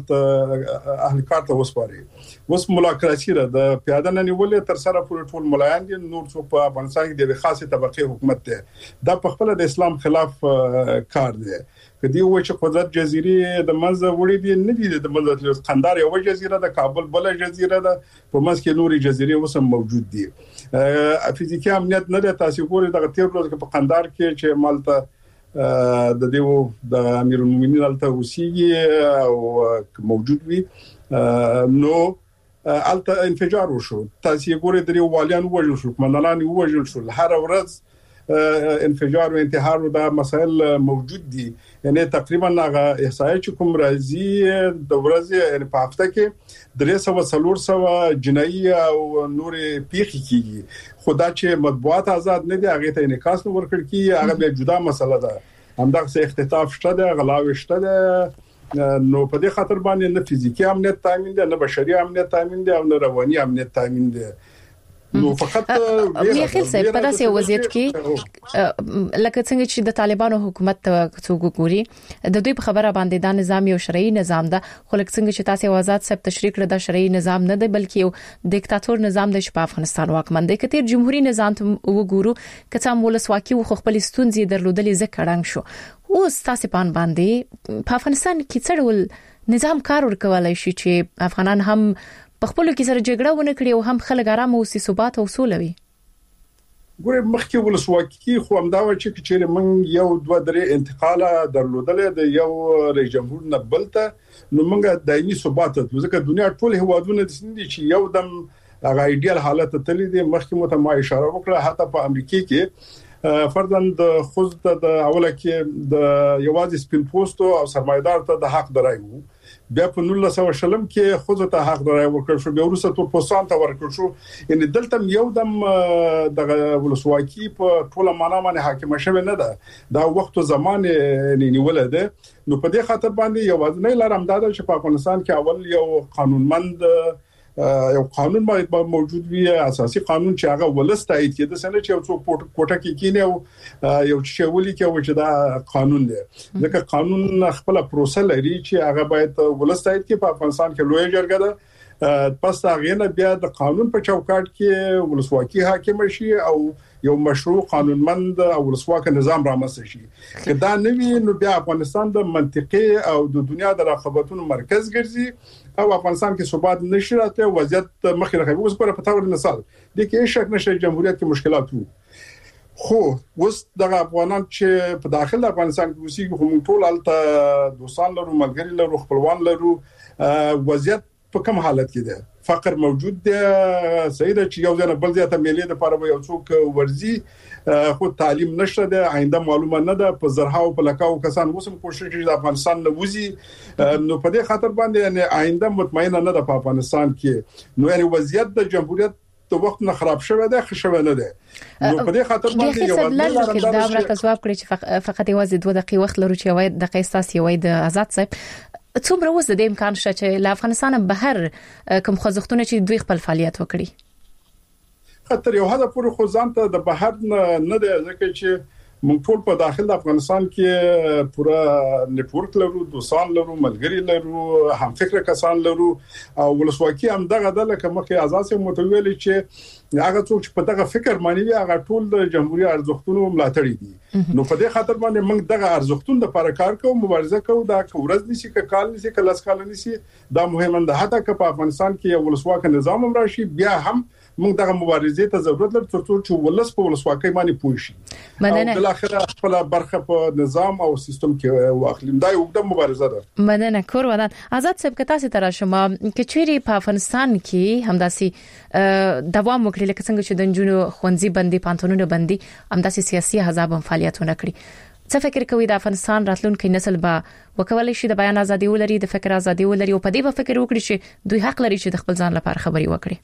اهل کار ته وسپاري اوس ملاقاتي را د پیاده نه نیولې تر سره ټول ملایان دي نور څو په افغانستان کې د خاصه طبقه حکومت ده دا په خپل د اسلام خلاف کار دی کدی و چې قدرت جزيره د منځ وړي دي نه دي د منځ قندار یو جزيره د کابل بل جزيره ده په منځ کې نوري جزيره وسم موجود دي فزیکي امنیت نه د تاسو ګوري د تیر ورځ په قندار کې چې مالته د دیو د امیر المؤمنین الته وسیږي او موجود وي نو الته انفجار وشو تاسو ګوري د والیان وژل شو کمانډان وژل شو هر ورځ انفجار و انتحار دا مسائل موجود دي یعنی تقریبا هغه احصایه چې کوم راځي د ورځې یعنی په هفته کې 300 جنایي او نور پیښې کیږي خدا چې مطبوعات آزاد نه دي هغه ته انعکاس ورکړ کی هغه به جدا مسله ده همدغه اختطاف شته ده غلاوي شته ده نو په دې خاطر باندې نه فزیکی امنیت تامین ده نه بشري امنیت تامین ده او نه رواني امنیت تامین ده نو فقط میخیل صاحب په داسې وضعیت کې لکه څنګه چې د طالبانو حکومت څوک ګوري د دوی په خبره باندې د نظام یو شرعي نظام ده خو لکه څنګه چې تاسو آزاد صاحب تشریح کړ د شرعي نظام نه دی بلکې یو دیکتاتور نظام دی چې په افغانستان واکمن دی کتیر جمهوریت نظام وګورو کته ولسواکي خو خپل ستونزې درلودلې ځکړنګ شو اوس تاسو باندې په افغانستان کې څړول نظام کار ورکولای شي چې افغانان هم په خپل کې سره جګړه ونه کړي او هم خلک آرام او ثبات او سوله وي ګوره مخکې ولسواکي خو همدا و چې موږ یو دوه درې انتقاله درلودل د یو رئیس جمهور نه بلته نو موږ دایمي ثبات ځکه دنیا ټول هوادونه دي چې یو دم هغه ایډیال حالت ته تللی دي مخکې مو ته ما اشاره وکړه حتی په امریکا کې فردن د خوځ د اوله کې د یوازې سپین پوسټو او سرمایدار ته د حق درای وو بیا په 1900 شلم کې خوځ ته حق درای ورکړ شو بیا وروسته تور پوسټان ته ورکړ شو ان دلته یو دم د ولسواکي په ټوله معنا باندې حاکم شوه نه ده دا وخت زمان نیول ده نو په دې خاطر باندې یوازې نه لارم دا چې په افغانستان کې اول یو قانونمند یو قانون باید موجود وي اساسي قانون چې هغه ولست تایید کړي د سنه چې یو څوک کوټه کې کینه او یو چې ولي کې چې دا قانون دی ځکه قانون خپل پروسه لري چې هغه باید ولست تایید کړي په افغانستان کې لوی جرګه ده پس هغه نه بیا د قانون په چوکاټ کې ولسواکي حاکم شي او یو مشروع قانونمند او ولسواک نظام رامنځته شي که دا نوی نو بیا افغانستان د منطقي او د دنیا د رقابتونو مرکز ګرځي او افغانستان کې ثبات نشي راته وضعیت مخې راغلی اوس پر پتاور مثال د کې شک نشه جمهوریت کې مشکلات وو خو اوس د افغانان چې په داخل افغانستان کې اوسېږي هم ټول الته دوستان لرو ملګری لرو خپلوان لرو وضعیت په کوم حالت کې ده فقر موجود دی سید چې یو ځنه بل ځای ته ملي د لپاره یو څوک ورزي خو تعلیم نشته ده آینده معلومه نه ده په زرهاو په لکاو کسان وسم کوشش کوي د افغانستان نه وځي نو په دې خاطر باندې یعنی آینده مطمئنه نه ده په افغانستان کې نو یعنی وضعیت د جمهوریت د وخت نه خراب شوه ده خښوه نه ده نو په دې خاطر باندې یو ځل دا راته جواب کړی چې فقط یوازې 2 دقیقې وخت لرو چې وای د قیاس یوې د آزاد صاحب څومره وسه د امکان شته چې له افغانستان بهر کوم خوځښتونه چې دوی خپل فعالیت وکړي خاطر یو هدا پورې خو ځان ته د بهر نه دی ځکه چې موږ ټول په داخل د افغانستان کې پورا نتورک لرو دوستان لرو ملګری لرو هم فکر کسان لرو او ولسواکي هم دغه د لکه مخه اساس متویل چې هغه څوک چې په دغه فکر مانی وي هغه ټول د جمهوریت ارزښتونو ملاتړي دي نو په دې خاطر باندې موږ دغه ارزښتونو لپاره کار کوو مبارزه کوو دا ورځ نشي کال نشي کلاس کال نشي دا مهمه ده حتی که په افغانستان کې یو ولسواک نظام هم راشي بیا هم موږ دغه مبارزې ته ضرورت لري ترڅو چې ولس په ولسواکۍ باندې پوه شي او بل اخر خپل برخه په نظام او سیستم کې واخلیم دا یو د مبارزه ده مننه کور ودان آزاد صاحب کتا سي تر شما کچيري په افغانستان کې همداسي دوام وکړي لکه څنګه چې د جنونو خوندزي بندي پانتونونو بندي همداسي سیاسي احزاب هم فعالیتونه کړی څه فکر کوي د افغانستان راتلونکي نسل به وکولای شي د بیان ازادي ولري د فکر ازادي ولري او په دې به فکر وکړي چې دوی حق لري چې د خپل ځان لپاره خبري وکړي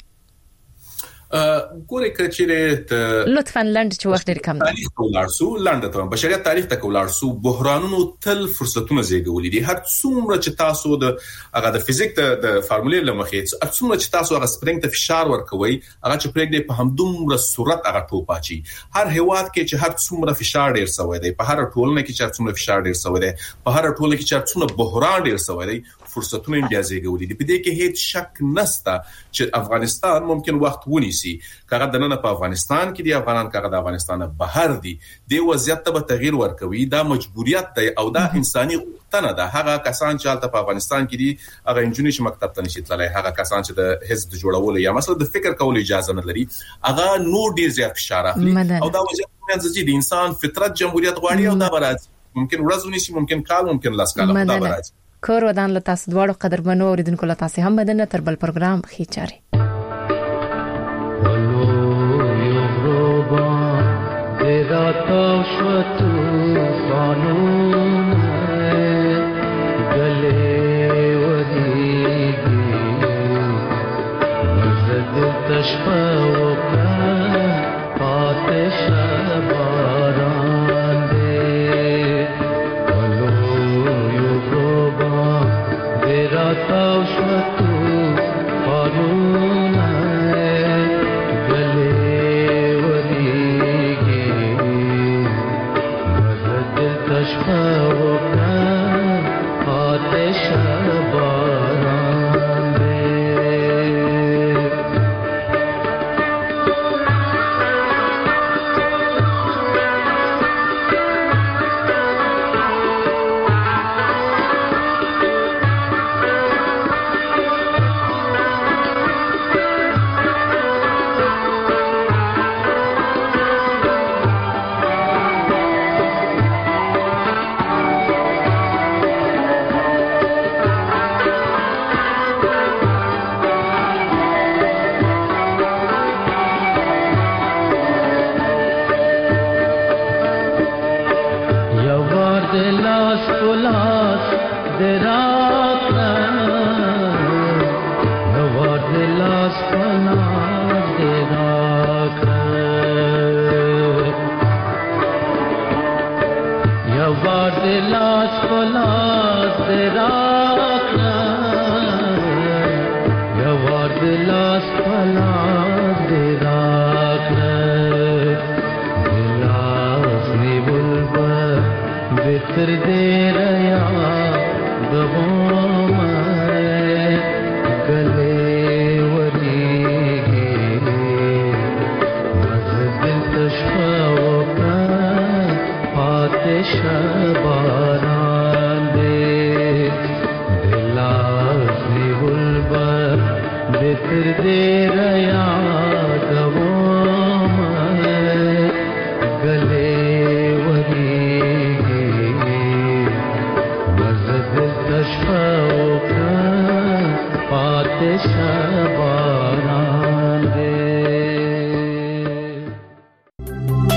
ګورې کچېره لطفاً لند چې وخت ډېر کم تاریخ کولارسو لند ته بشریت تاریخ ته کولارسو بحرانونو تل فرصتونه زیږولې دي هر څومره چې تاسو د هغه د فزیک د فارمولې لمخې هر څومره چې تاسو هغه سپرینګ ته فشار ورکوي هغه چې پرېږدي په همدومره صورت هغه ټوپاچی هر هیواد کې چې هر څومره فشار ډېر سوی دی په هر ټولنه کې چې هر څومره فشار ډېر سوی دی په هر ټولنه کې چې هر څومره بحران ډېر سوی دی فرصتونه بیا زیږولې دي په دې کې هیڅ شک نشته چې افغانستان ممکن وخت ونیسي کغه د نن په افغانستان کې دی افغانان کغه د افغانستان بهر دي د وضعیت ته تغیر ورکوي دا مجبوریت دی او دا انساني غوښتنه ده هغه کسان چې په افغانستان کې دي هغه انجونی چې مکتب ته نشي تللی هغه کسان چې د حزب جوړولو یا مثلا د فکر کولو اجازه نه لري هغه نور ډیر زیات فشار اخلي او دا وجه منځي د انسان فطرت جمهوریت غواړي او دا برات ممکن ورځ ونیسي ممکن کال ممکن لاس کال دا برات کور ودان له تاسو دواړو قدرمنو اوریدونکو له تاسو هم بدنه تر بل پروګرام خېچاري राता शतु फानून गले वदीगी मजद तशफा आतिश बारान दे वलो युगोबा दे राता शतु फानून لاس پلاس دراکنا یوار دلاس پلاس دراکنا یوار دلاس پلاس دراکنا یوار دلاس پلاس دراکنا دلاس نیول بر بتر دے ریا دغوم گلے وری گے مزدل تشفا وکا پات شب